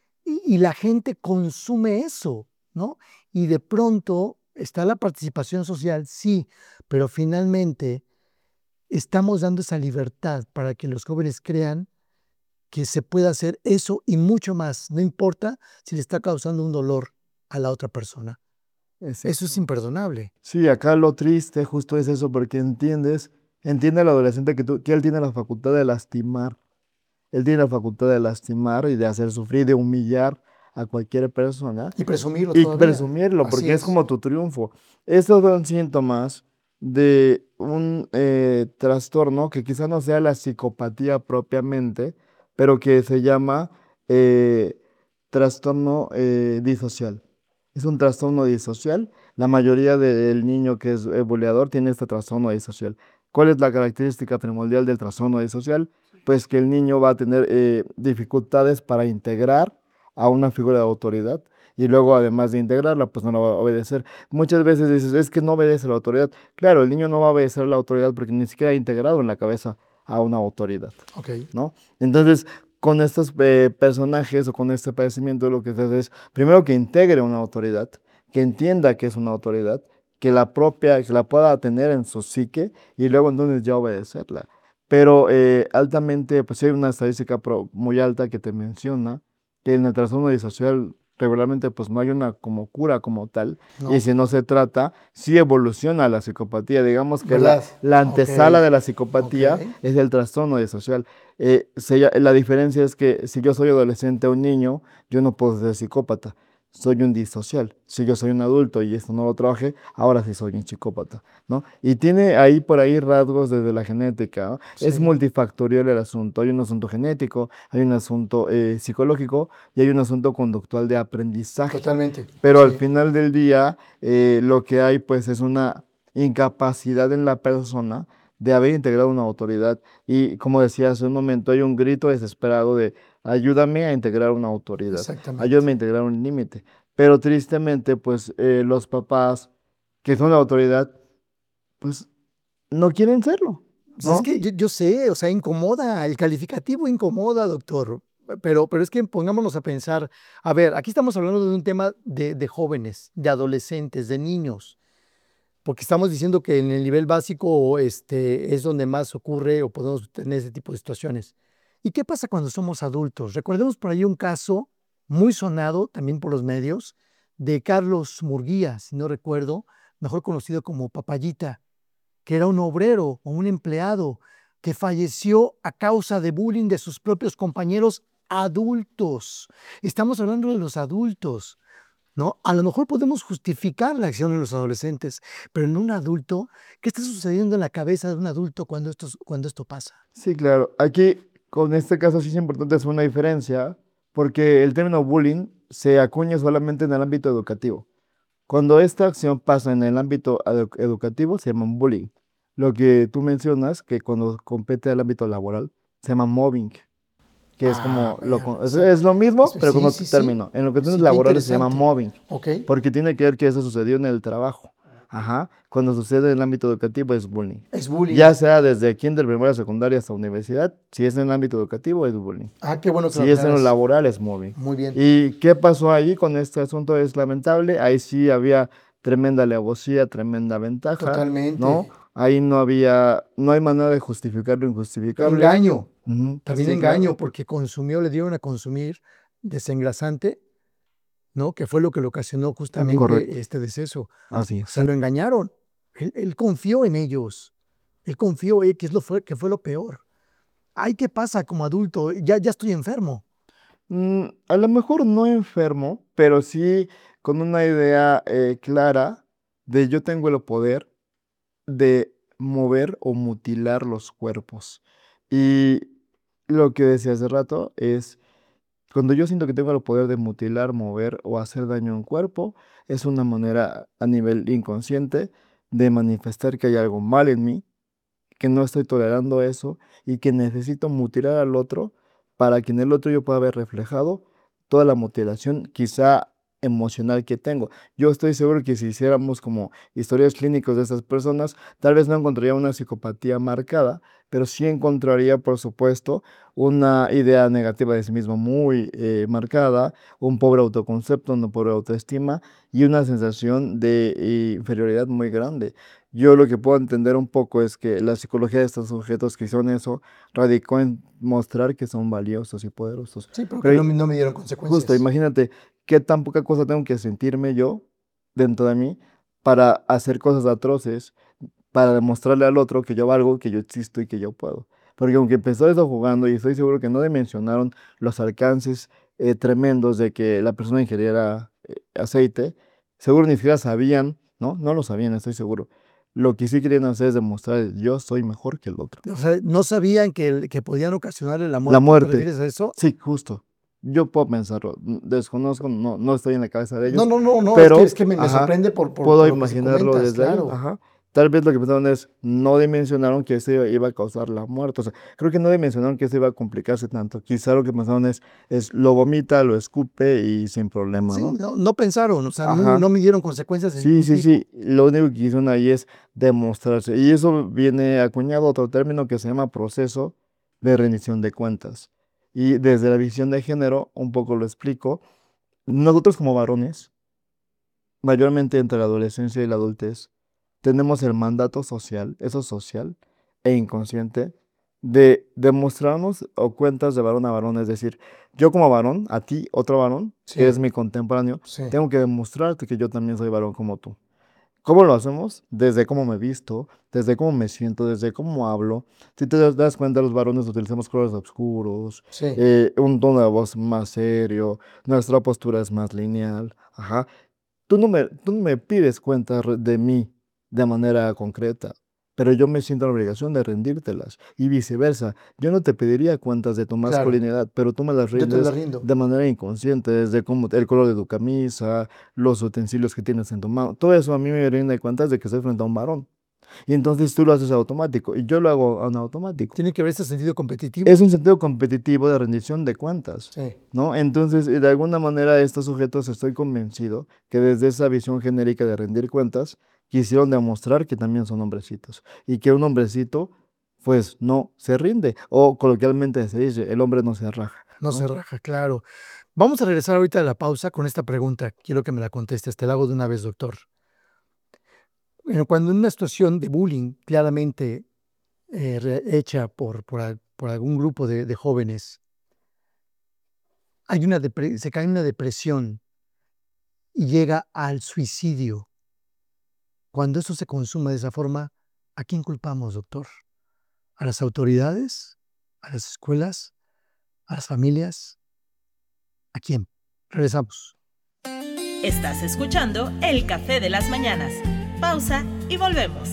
Y la gente consume eso, ¿no? Y de pronto está la participación social, sí, pero finalmente estamos dando esa libertad para que los jóvenes crean que se puede hacer eso y mucho más, no importa si le está causando un dolor a la otra persona. Eso es Exacto. imperdonable. Sí, acá lo triste justo es eso, porque entiende el adolescente que él tiene la facultad de lastimar. Él tiene la facultad de lastimar y de hacer sufrir, de humillar a cualquier persona Y presumirlo y todavía. presumirlo, Así porque es es. como tu triunfo. Estos son síntomas de un trastorno que quizá no sea la psicopatía propiamente, pero que se llama eh, trastorno disocial. Es un trastorno disocial. La mayoría del niño que es buleador tiene este trastorno disocial. ¿Cuál es la característica primordial del trastorno disocial? Pues que el niño va a tener dificultades para integrar a una figura de autoridad y luego además de integrarla, pues no la va a obedecer. Muchas veces dices, es que no obedece a la autoridad. Claro, el niño no va a obedecer a la autoridad porque ni siquiera ha integrado en la cabeza a una autoridad, Ok. ¿no? Entonces, con estos personajes o con este padecimiento, lo que se hace es, primero que integre una autoridad, que entienda que es una autoridad, que la pueda tener en su psique y luego entonces ya obedecerla. Pero altamente, pues sí hay una estadística muy alta que te menciona que en el trastorno disocial regularmente pues no hay una como cura como tal, y No. si no se trata, sí evoluciona la psicopatía. Digamos que ¿Verdad? la Ok. antesala de la Ok. psicopatía es el trastorno disocial. La diferencia es que si yo soy adolescente o un niño, yo no puedo ser psicópata. Soy un disocial. Si yo soy un adulto y esto no lo trabajé, ahora sí soy un psicópata, ¿no? Y tiene ahí por ahí rasgos desde la genética, ¿no? Es Sí. multifactorial el asunto. Hay un asunto genético, hay un asunto psicológico y hay un asunto conductual de aprendizaje. Totalmente. Pero al Sí. final del día, lo que hay pues es una incapacidad en la persona de haber integrado una autoridad. Y como decía hace un momento, hay un grito desesperado de ayúdame a integrar una autoridad, ayúdame a Exactamente. integrar un límite. Pero tristemente, pues los papás que son la autoridad, pues no quieren serlo, Pues es ¿no? que yo sé, o sea, incomoda, el calificativo incomoda, doctor. Pero es que pongámonos a pensar, a ver, aquí estamos hablando de un tema de jóvenes, de adolescentes, de niños, porque estamos diciendo que en el nivel básico es donde más ocurre o podemos tener ese tipo de situaciones. ¿Y qué pasa cuando somos adultos? Recordemos por ahí un caso muy sonado también por los medios de Carlos Murguía, si no recuerdo, mejor conocido como Papayita, que era un obrero o un empleado que falleció a causa de bullying de sus propios compañeros adultos. Estamos hablando de los adultos, ¿no? A lo mejor podemos justificar la acción de los adolescentes, pero en un adulto, ¿qué está sucediendo en la cabeza de un adulto cuando esto pasa? Sí, claro. Aquí, con este caso, sí es importante hacer una diferencia, porque el término bullying se acuña solamente en el ámbito educativo. Cuando esta acción pasa en el ámbito educativo, se llama bullying. Lo que tú mencionas, que cuando compete al ámbito laboral, se llama mobbing, que es Ah, como, bueno, sí. es lo mismo, pero con Sí, otro sí, sí. término. En cuestiones Sí, qué laborales se llama interesante. mobbing, Ok. porque tiene que ver que eso sucedió en el trabajo. Ajá. Cuando sucede en el ámbito educativo es bullying. Es bullying. Ya sea desde kinder, primaria, secundaria hasta universidad, si es en el ámbito educativo es bullying. Ah, qué bueno que lo Si es en lo aclaras. laboral es mobbing. Muy bien. ¿Y qué pasó ahí con este asunto? Es lamentable. Ahí sí había tremenda alevosía, tremenda ventaja, ¿no? Totalmente. Ahí no hay manera de justificar lo injustificable. Engaño. Ujú. También Sí, claro. engaño, porque le dieron a consumir desengrasante, ¿no? Que fue lo que le ocasionó Correcto. justamente este deceso. Así O sea, es. lo engañaron. Él confió en ellos. Él confió, que fue lo peor. Ay, ¿qué pasa como adulto? Ya estoy enfermo. A lo mejor no enfermo, pero sí con una idea clara de yo tengo el poder de mover o mutilar los cuerpos. Y lo que decía hace rato es, cuando yo siento que tengo el poder de mutilar, mover o hacer daño a un cuerpo, es una manera a nivel inconsciente de manifestar que hay algo mal en mí, que no estoy tolerando eso y que necesito mutilar al otro para que en el otro yo pueda ver reflejado toda la mutilación, quizá emocional que tengo. Yo estoy seguro que si hiciéramos como historias clínicas de estas personas, tal vez no encontraría una psicopatía marcada, pero sí encontraría, por supuesto, una idea negativa de sí mismo muy marcada, un pobre autoconcepto, una pobre autoestima y una sensación de inferioridad muy grande. Yo lo que puedo entender un poco es que la psicología de estos sujetos que hicieron eso radicó en mostrar que son valiosos y poderosos. Sí, pero que Pero no me dieron justo, consecuencias. imagínate qué tan poca cosa tengo que sentirme yo dentro de mí para hacer cosas atroces, para demostrarle al otro que yo valgo, que yo existo y que yo puedo. Porque aunque empezó eso jugando, y estoy seguro que no dimensionaron los alcances tremendos de que la persona ingiriera aceite, seguro ni siquiera sabían, ¿no? No lo sabían, estoy seguro. Lo que sí querían hacer es demostrar, yo soy mejor que el otro. O sea, no sabían que podían ocasionarle la La muerte. ¿Te muerte, refieres a eso? sí, justo. Yo puedo pensarlo, desconozco, no estoy en la cabeza de No, ellos, no, no, no, es pero, que me ajá, sorprende puedo por lo que se imaginarlo comentas, desde ahí, claro. ajá. Tal vez lo que pensaron es, no dimensionaron que eso iba a causar la muerte, o sea, creo que no dimensionaron que eso iba a complicarse tanto. Quizá lo que pensaron es lo vomita, lo escupe y sin problema, Sí, ¿no? no pensaron, o sea, no Ajá. midieron consecuencias de Sí, ningún sí, tipo. sí. Lo único que hicieron ahí es demostrarse. Y eso viene acuñado a otro término que se llama proceso de rendición de cuentas. Y desde la visión de género, un poco lo explico. Nosotros como varones, mayormente entre la adolescencia y la adultez, tenemos el mandato social, eso social e inconsciente, de demostrarnos o cuentas de varón a varón. Es decir, yo como varón, a ti, otro varón, que eres Sí, mi contemporáneo, sí. tengo que demostrarte que yo también soy varón como tú. ¿Cómo lo hacemos? Desde cómo me visto, desde cómo me siento, desde cómo hablo. Si te das cuenta, los varones utilizamos colores oscuros, Sí, un tono de voz más serio, nuestra postura es más lineal. Ajá. Tú no me pides cuentas de mí de manera concreta, pero yo me siento en la obligación de rendírtelas. Y viceversa, yo no te pediría cuentas de tu claro, masculinidad, pero tú me las yo te la rindes rindo. de manera inconsciente, desde cómo, el color de tu camisa, los utensilios que tienes en tu mano. Todo eso a mí me rinde cuentas de que estoy frente a un varón. Y entonces tú lo haces automático y yo lo hago en automático. Tiene que haber ese sentido Es competitivo. un sentido competitivo de rendición de cuentas, Sí, ¿no? Entonces, de alguna manera, estos sujetos estoy convencido que desde esa visión genérica de rendir cuentas, quisieron demostrar que también son hombrecitos y que un hombrecito, pues, no se rinde, o coloquialmente se dice, el hombre no se raja, no se ¿no? raja, claro. Vamos a regresar ahorita a la pausa con esta pregunta. Quiero que me la contestes. Te la hago de una vez, doctor. Bueno, cuando en una situación de bullying claramente hecha por algún grupo de jóvenes, se cae en una depresión y llega al suicidio. Cuando eso se consuma de esa forma, ¿a quién culpamos, doctor? ¿A las autoridades? ¿A las escuelas? ¿A las familias? ¿A quién? Regresamos. Estás escuchando El Café de las Mañanas. Pausa y volvemos.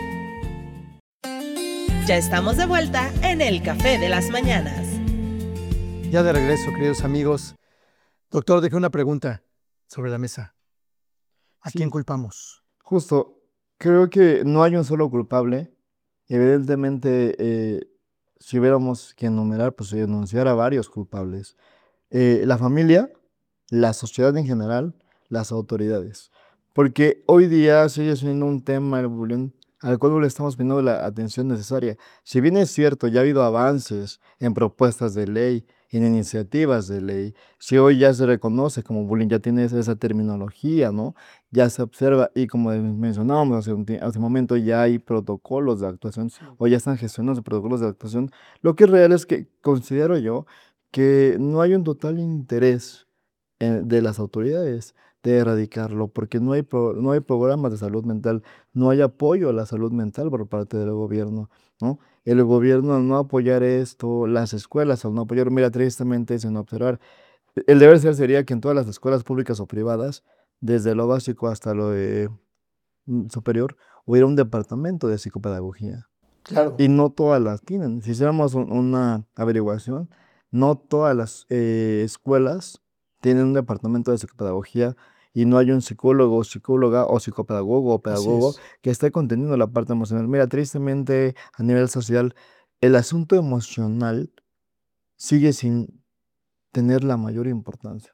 Ya estamos de vuelta en El Café de las Mañanas. Ya de regreso, queridos amigos. Doctor, dejé una pregunta sobre la mesa. ¿A quién Sí, culpamos? justo, creo que no hay un solo culpable. Evidentemente, si hubiéramos que enumerar, pues se denunciara a varios culpables. La familia, la sociedad en general, las autoridades. Porque hoy día sigue siendo un tema el bullying al cual no le estamos poniendo la atención necesaria. Si bien es cierto, ya ha habido avances en propuestas de ley, en iniciativas de ley, si hoy ya se reconoce como bullying, ya tiene esa terminología, ¿no? Ya se observa y como mencionábamos hace un momento, ya hay protocolos de actuación o ya están gestionados protocolos de actuación. Lo que es real es que considero yo que no hay un total interés de las autoridades de erradicarlo, porque no hay programas de salud mental, no hay apoyo a la salud mental por parte del gobierno, ¿no? El gobierno al no apoyar esto, las escuelas al no apoyar, mira, tristemente, sin observar, el deber ser sería que en todas las escuelas públicas o privadas, desde lo básico hasta lo superior, hubiera un departamento de psicopedagogía. Claro. Y no todas las tienen. Si hiciéramos una averiguación, no todas las escuelas tienen un departamento de psicopedagogía y no hay un psicólogo, psicóloga o psicopedagogo o Así pedagogo es. que esté conteniendo la parte emocional. Mira, tristemente a nivel social, el asunto emocional sigue sin tener la mayor importancia.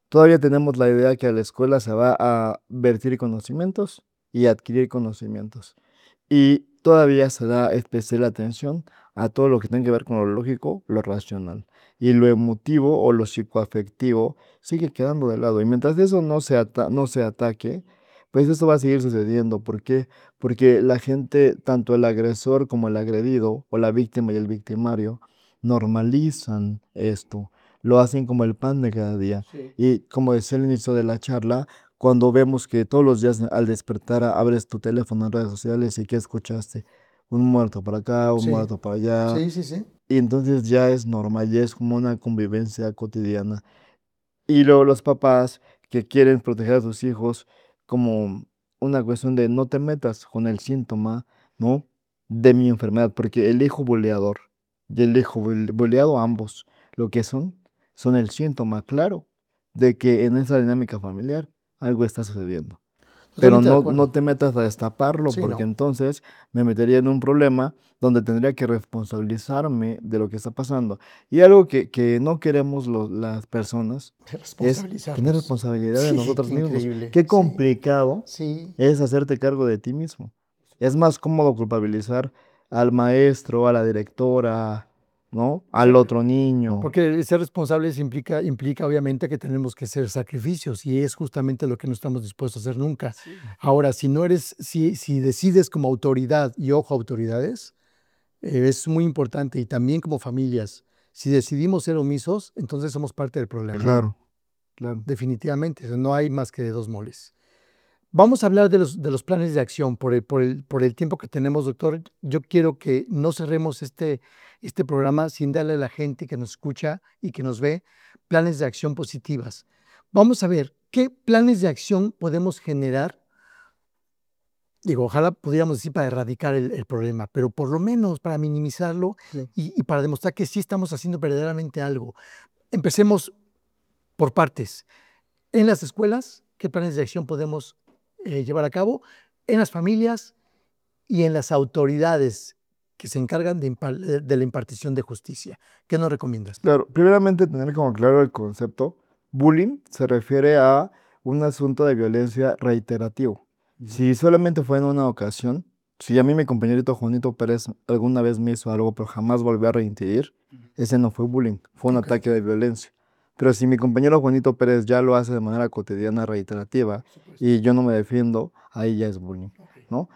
Todavía tenemos la idea que a la escuela se va a vertir conocimientos y adquirir conocimientos. Y todavía se da especial atención a todo lo que tenga que ver con lo lógico, lo racional. Y lo emotivo o lo psicoafectivo sigue quedando de lado. Y mientras eso no se ataque, pues eso va a seguir sucediendo. ¿Por qué? Porque la gente, tanto el agresor como el agredido, o la víctima y el victimario, normalizan esto. Lo hacen como el pan de cada día. Sí. Y como decía al inicio de la charla, cuando vemos que todos los días al despertar abres tu teléfono en redes sociales y ¿qué escuchaste? Un muerto para acá, un Sí, muerto para allá. sí, sí, sí. Y entonces ya es normal, ya es como una convivencia cotidiana. Y luego los papás que quieren proteger a sus hijos como una cuestión de no te metas con el síntoma, ¿no? De mi enfermedad, porque el hijo buleador y el hijo buleado, ambos, lo que son el síntoma claro de que en esa dinámica familiar algo está sucediendo. Pero Totalmente de no acuerdo. te metas a destaparlo Sí, porque no. entonces me metería en un problema donde tendría que responsabilizarme de lo que está pasando. Y algo que no queremos las personas es tener Responsabilizarnos. responsabilidad de Sí, nosotros qué mismos. increíble. Qué Sí, complicado sí. es hacerte cargo de ti mismo. Es más cómodo culpabilizar al maestro, a la directora, ¿no? Al otro niño. Porque el ser responsables implica obviamente que tenemos que hacer sacrificios y es justamente lo que no estamos dispuestos a hacer nunca. Ahora, si decides como autoridad, y ojo, autoridades, es muy importante y también como familias, si decidimos ser omisos, entonces somos parte del problema, Claro, claro. definitivamente, o sea, no hay más que de dos moles. Vamos a hablar de los planes de acción por el tiempo que tenemos, doctor. Yo quiero que no cerremos este programa sin darle a la gente que nos escucha y que nos ve planes de acción positivas. Vamos a ver qué planes de acción podemos generar. Digo, ojalá pudiéramos decir para erradicar el problema, pero por lo menos para minimizarlo Sí. y para demostrar que sí estamos haciendo verdaderamente algo. Empecemos por partes. En las escuelas, ¿qué planes de acción podemos llevar a cabo? En las familias y en las autoridades que se encargan de la impartición de justicia. ¿Qué nos recomiendas? Claro, primeramente tener como claro el concepto. Bullying se refiere a un asunto de violencia reiterativo. Si solamente fue en una ocasión, si a mí mi compañerito Juanito Pérez alguna vez me hizo algo pero jamás volvió a reincidir, ese no fue bullying, fue un Ok. ataque de violencia. Pero si mi compañero Juanito Pérez ya lo hace de manera cotidiana, reiterativa, y yo no me defiendo, ahí ya es bullying, ¿no?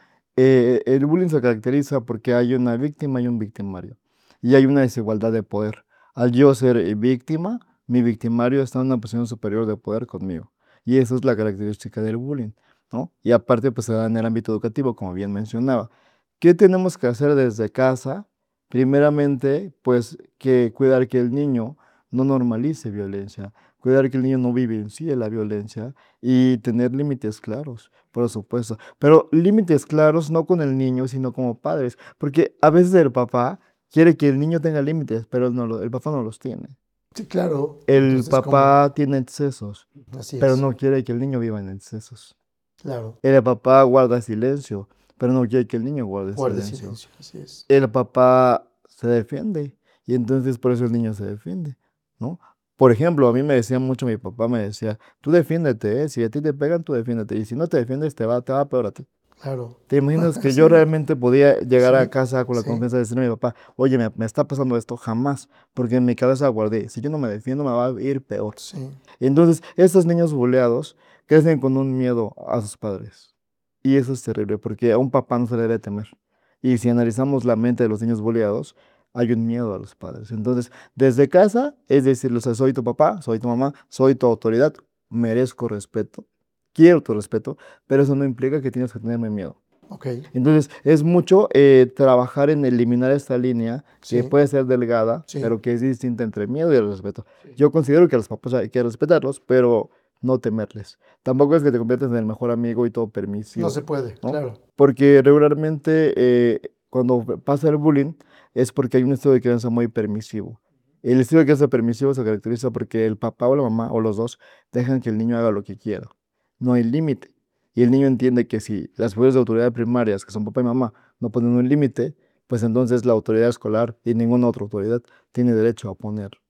El bullying se caracteriza porque hay una víctima y un victimario, y hay una desigualdad de poder. Al yo ser víctima, mi victimario está en una posición superior de poder conmigo. Y eso es la característica del bullying, ¿no? Y aparte, pues se da en el ámbito educativo, como bien mencionaba. ¿Qué tenemos que hacer desde casa? Primeramente, pues que cuidar que el niño no normalice violencia, cuidar que el niño no vivencie la violencia y tener límites claros, por supuesto. Pero límites claros no con el niño, sino como padres, porque a veces el papá quiere que el niño tenga límites, pero el papá no los tiene. Sí, claro. El Entonces, ¿cómo? papá tiene excesos, Así pero es. no quiere que el niño viva en excesos. Claro. El papá guarda silencio, pero no quiere que el niño guarde Guarde silencio. silencio. Así es. El papá se defiende y entonces por eso el niño se defiende, ¿no? Por ejemplo, a mí me decía mucho mi papá, me decía, tú defiéndete, ¿eh? Si a ti te pegan, tú defiéndete, y si no te defiendes, te va peor a ti. Claro. ¿Te imaginas que yo Sí. realmente podía llegar a Sí. casa con la Sí. confianza de decirle a mi papá, oye, me está pasando esto? Jamás, porque en mi cabeza guardé, si yo no me defiendo me va a ir peor. Sí. Entonces, estos niños buleados crecen con un miedo a sus padres. Y eso es terrible, porque a un papá no se le debe temer. Y si analizamos la mente de los niños buleados, hay un miedo a los padres. Entonces, desde casa, es decir, o sea, soy tu papá, soy tu mamá, soy tu autoridad, merezco respeto, quiero tu respeto, pero eso no implica que tienes que tenerme miedo. Ok. Entonces, es mucho trabajar en eliminar esta línea que Sí. puede ser delgada, Sí. pero que es distinta entre el miedo y el respeto. Yo considero que a los papás hay que respetarlos, pero no temerles. Tampoco es que te conviertas en el mejor amigo y todo No permisivo, se puede, ¿no? claro. Porque regularmente cuando pasa el bullying es porque hay un estilo de crianza muy permisivo. El estilo de crianza permisivo se caracteriza porque el papá o la mamá o los dos dejan que el niño haga lo que quiera. No hay límite. Y el niño entiende que si las figuras de autoridad primarias, que son papá y mamá, no ponen un límite, pues entonces la autoridad escolar y ninguna otra autoridad tiene derecho a poner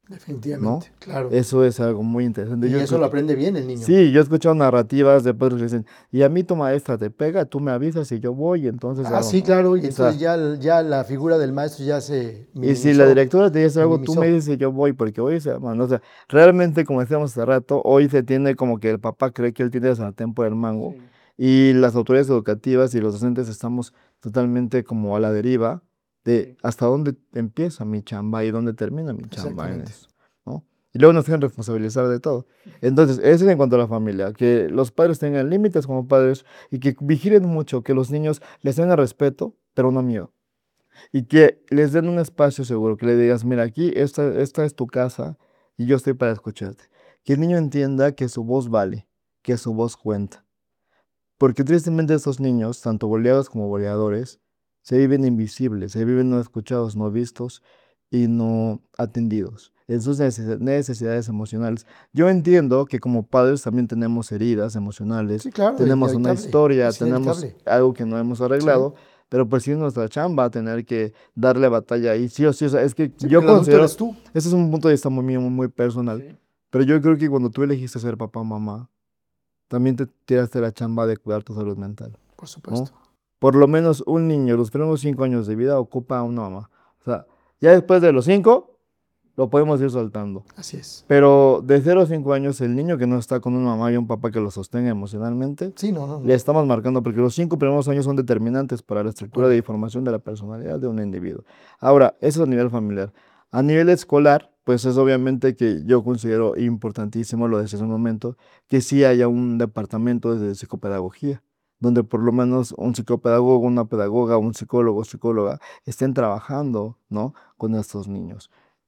¿no? Definitivamente, claro. Eso es algo muy interesante. Y eso lo aprende bien el niño. Sí, yo he escuchado narrativas de padres que dicen, y a mí tu maestra te pega, tú me avisas y yo voy, y entonces Ah, hago, sí, ¿no? claro, y O sea, entonces ya la figura del maestro ya se y si la minimizó, directora te dice algo, tú me minimizó. dices y yo voy, porque hoy se mano, o sea, realmente, como decíamos hace rato, hoy se tiene como que el papá cree que él tiene el sartén por el mango, Sí, y las autoridades educativas y los docentes estamos totalmente como a la deriva de sí, hasta dónde empieza mi chamba y dónde termina mi chamba en exactamente. eso, ¿no? Y luego nos quieren responsabilizar de todo. Entonces, eso es en cuanto a la familia, que los padres tengan límites como padres y que vigilen mucho, que los niños les tengan respeto, pero no miedo. Y que les den un espacio seguro, que le digas, mira, aquí esta es tu casa y yo estoy para escucharte. Que el niño entienda que su voz vale, que su voz cuenta. Porque tristemente estos niños, tanto boleados como boleadores, se viven invisibles, se viven no escuchados, no vistos y no atendidos en sus necesidades emocionales. Yo entiendo que como padres también tenemos heridas emocionales, Sí, claro, tenemos una historia, es tenemos inevitable. algo que no hemos Sí, arreglado, pero pues sí es nuestra chamba tener que darle batalla y sí o sí, o sea, es que sí, yo porque el adulto considero, eres tú. ese es un punto de vista muy mío, muy personal, Sí, pero yo creo que cuando tú elegiste ser papá o mamá, también te tiraste la chamba de cuidar tu salud mental, por supuesto. ¿no? Por lo menos un niño, los primeros 5 años de vida ocupa a una mamá. O sea, ya después de los 5, lo podemos ir soltando. Así es. Pero de 0 a 5 años, el niño que no está con una mamá y un papá que lo sostenga emocionalmente, Sí, no, no, le no. estamos marcando porque los 5 primeros años son determinantes para la De estructura de acuerdo. información de la personalidad de un individuo. Ahora, eso es a nivel familiar. A nivel escolar, pues es obviamente que yo considero importantísimo, lo decía hace un momento, que sí haya un departamento de psicopedagogía, donde por lo menos un psicopedagogo, una pedagoga, un psicólogo, psicóloga estén trabajando, ¿no? Con estos niños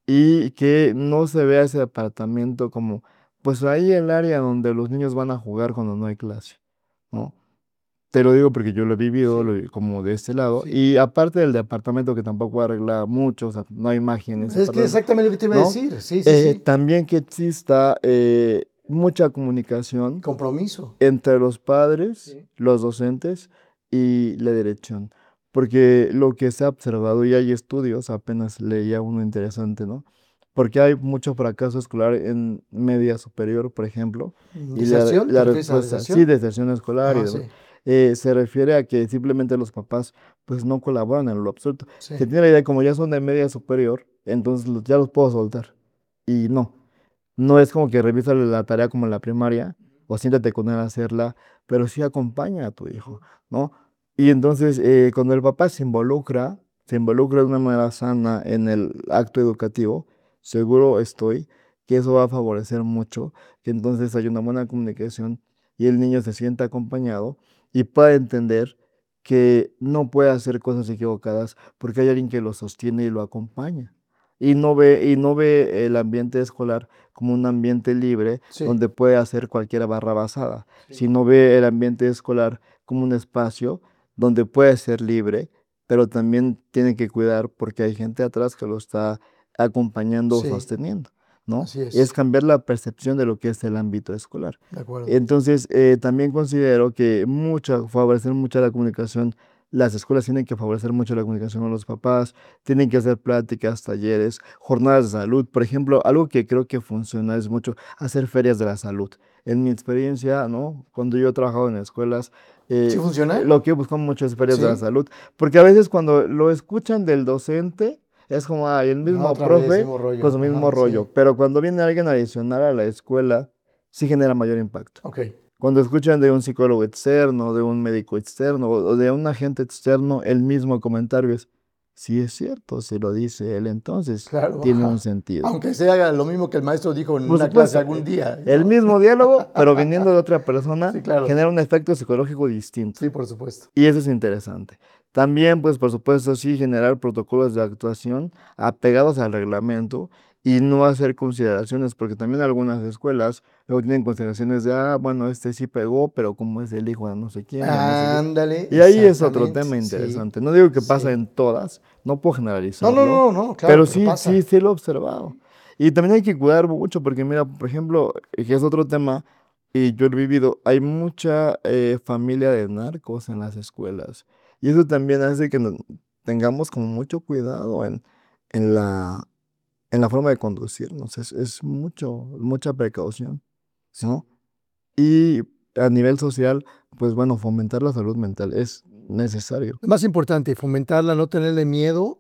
y que no se vea ese departamento como, pues ahí el área donde los niños van a jugar cuando no hay clase, ¿no? Te lo digo porque yo lo he vivido Sí, como de este lado, sí. y aparte del departamento que tampoco arregla mucho, o sea, no hay magia en ese Es que departamento, exactamente lo que te iba a ¿no? decir. Sí, sí, sí. También que exista mucha comunicación Compromiso. entre los padres, Sí. los docentes y la dirección. Porque lo que se ha observado, y hay estudios, apenas leía uno interesante, ¿no? Porque hay mucho fracaso escolar en media superior, por ejemplo, y ¿Deserción? ¿Te la refieres a respuesta, sí, deserción? deserción escolar y Ajá, demás, sí, se refiere a que simplemente los papás pues no colaboran en lo absoluto. sí, Se tiene la idea, como ya son de media superior, entonces ya los puedo soltar. Y no. No es como que revisa la tarea como en la primaria o siéntate con él a hacerla, pero sí acompaña a tu hijo, ¿no? Y entonces cuando el papá se involucra de una manera sana en el acto educativo, seguro estoy que eso va a favorecer mucho, que entonces hay una buena comunicación y el niño se sienta acompañado y pueda entender que no puede hacer cosas equivocadas porque hay alguien que lo sostiene y lo acompaña. Y no ve el ambiente escolar como un ambiente libre sí, donde puede hacer cualquier barra basada, sí, sino ve el ambiente escolar como un espacio donde puede ser libre, pero también tiene que cuidar porque hay gente atrás que lo está acompañando o sí, sosteniendo, ¿no? así Es es. cambiar la percepción de lo que es el ámbito escolar. De acuerdo. Entonces, también considero que favorecer mucho la comunicación, las escuelas tienen que favorecer mucho la comunicación con los papás, tienen que hacer pláticas, talleres, jornadas de salud. Por ejemplo, algo que creo que funciona es mucho hacer ferias de la salud. En mi experiencia, ¿no? Cuando yo he trabajado en escuelas, ¿Sí funciona? lo que he buscado mucho es ferias de la Sí. salud, porque a veces cuando lo escuchan del docente, es como, ay, el Ah, mismo otra vez, profe mismo con rollo. su mismo Ajá, rollo, sí. pero cuando viene alguien adicional a la escuela, sí genera mayor impacto. Ok. Cuando escuchan de un psicólogo externo, de un médico externo o de un agente externo, el mismo comentario es, sí es cierto, si lo dice él, entonces Claro, tiene un ajá. sentido. Aunque sea lo mismo que el maestro dijo en Por una clase supuesto, algún día, el ¿no? mismo diálogo, pero viniendo de otra persona, Sí, claro. genera un efecto psicológico distinto. Sí, por supuesto. Y eso es interesante. También, pues, por supuesto, sí generar protocolos de actuación apegados al reglamento y no hacer consideraciones, porque también algunas escuelas luego tienen consideraciones de, ah, bueno, este sí pegó, pero como es el hijo de no sé quién, de no sé qué. Ándale, Y ahí es otro exactamente. tema Sí, interesante. No digo que pasa sí. en todas, no puedo No, no, generalizarlo, no, no, claro, pero pero sí, sí, pasa. sí lo he observado. Y también hay que cuidar mucho, porque mira, por ejemplo, que es otro tema, y yo lo he vivido, hay mucha familia de narcos en las escuelas. Y eso también hace que tengamos como mucho cuidado en la en la forma de conducirnos. Es mucha precaución, ¿no? Y a nivel social, pues bueno, fomentar la salud mental es necesario. Lo más importante, fomentarla, no tenerle miedo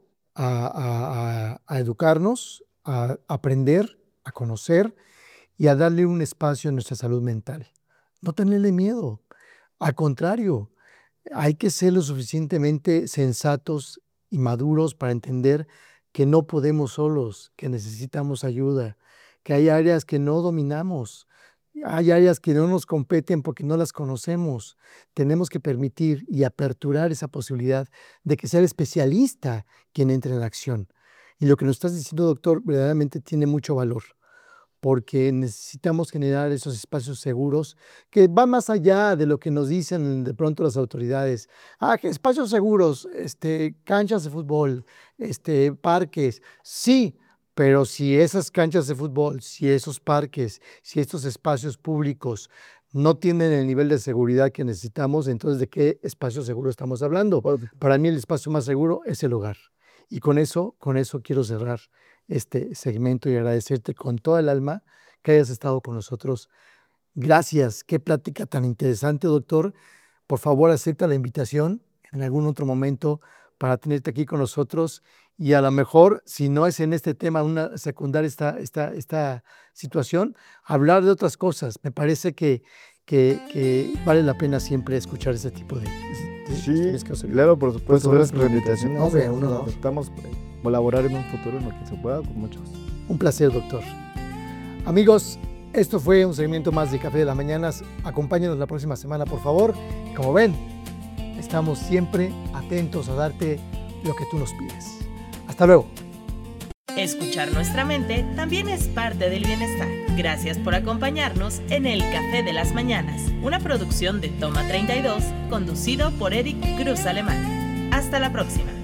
a educarnos, a aprender, a conocer y a darle un espacio a nuestra salud mental. No tenerle miedo. Al contrario, hay que ser lo suficientemente sensatos y maduros para entender que no podemos solos, que necesitamos ayuda, que hay áreas que no dominamos, hay áreas que no nos competen porque no las conocemos. Tenemos que permitir y aperturar esa posibilidad de que sea el especialista quien entre en acción. Y lo que nos estás diciendo, doctor, verdaderamente tiene mucho valor, porque necesitamos generar esos espacios seguros que van más allá de lo que nos dicen de pronto las autoridades. Que espacios seguros, canchas de fútbol, parques. Sí, pero si esas canchas de fútbol, si esos parques, si estos espacios públicos no tienen el nivel de seguridad que necesitamos, entonces ¿de qué espacio seguro estamos hablando? Para mí el espacio más seguro es el hogar. Y con eso quiero cerrar este segmento y agradecerte con toda el alma que hayas estado con nosotros. Gracias, qué plática tan interesante, doctor. Por favor, acepta la invitación en algún otro momento para tenerte aquí con nosotros y a lo mejor, si no es en este tema, secundar esta situación, hablar de otras cosas. Me parece que vale la pena siempre escuchar ese tipo de Sí, claro, por supuesto, gracias por la invitación. No. Aceptamos colaborar en un futuro en lo que se pueda con mucho gusto. Un placer, doctor. Amigos, esto fue un segmento más de Café de las Mañanas. Acompáñanos la próxima semana, por favor. Como ven, estamos siempre atentos a darte lo que tú nos pides. Hasta luego. Escuchar nuestra mente también es parte del bienestar. Gracias por acompañarnos en el Café de las Mañanas, una producción de Toma 32, conducido por Eric Cruz Alemán. Hasta la próxima.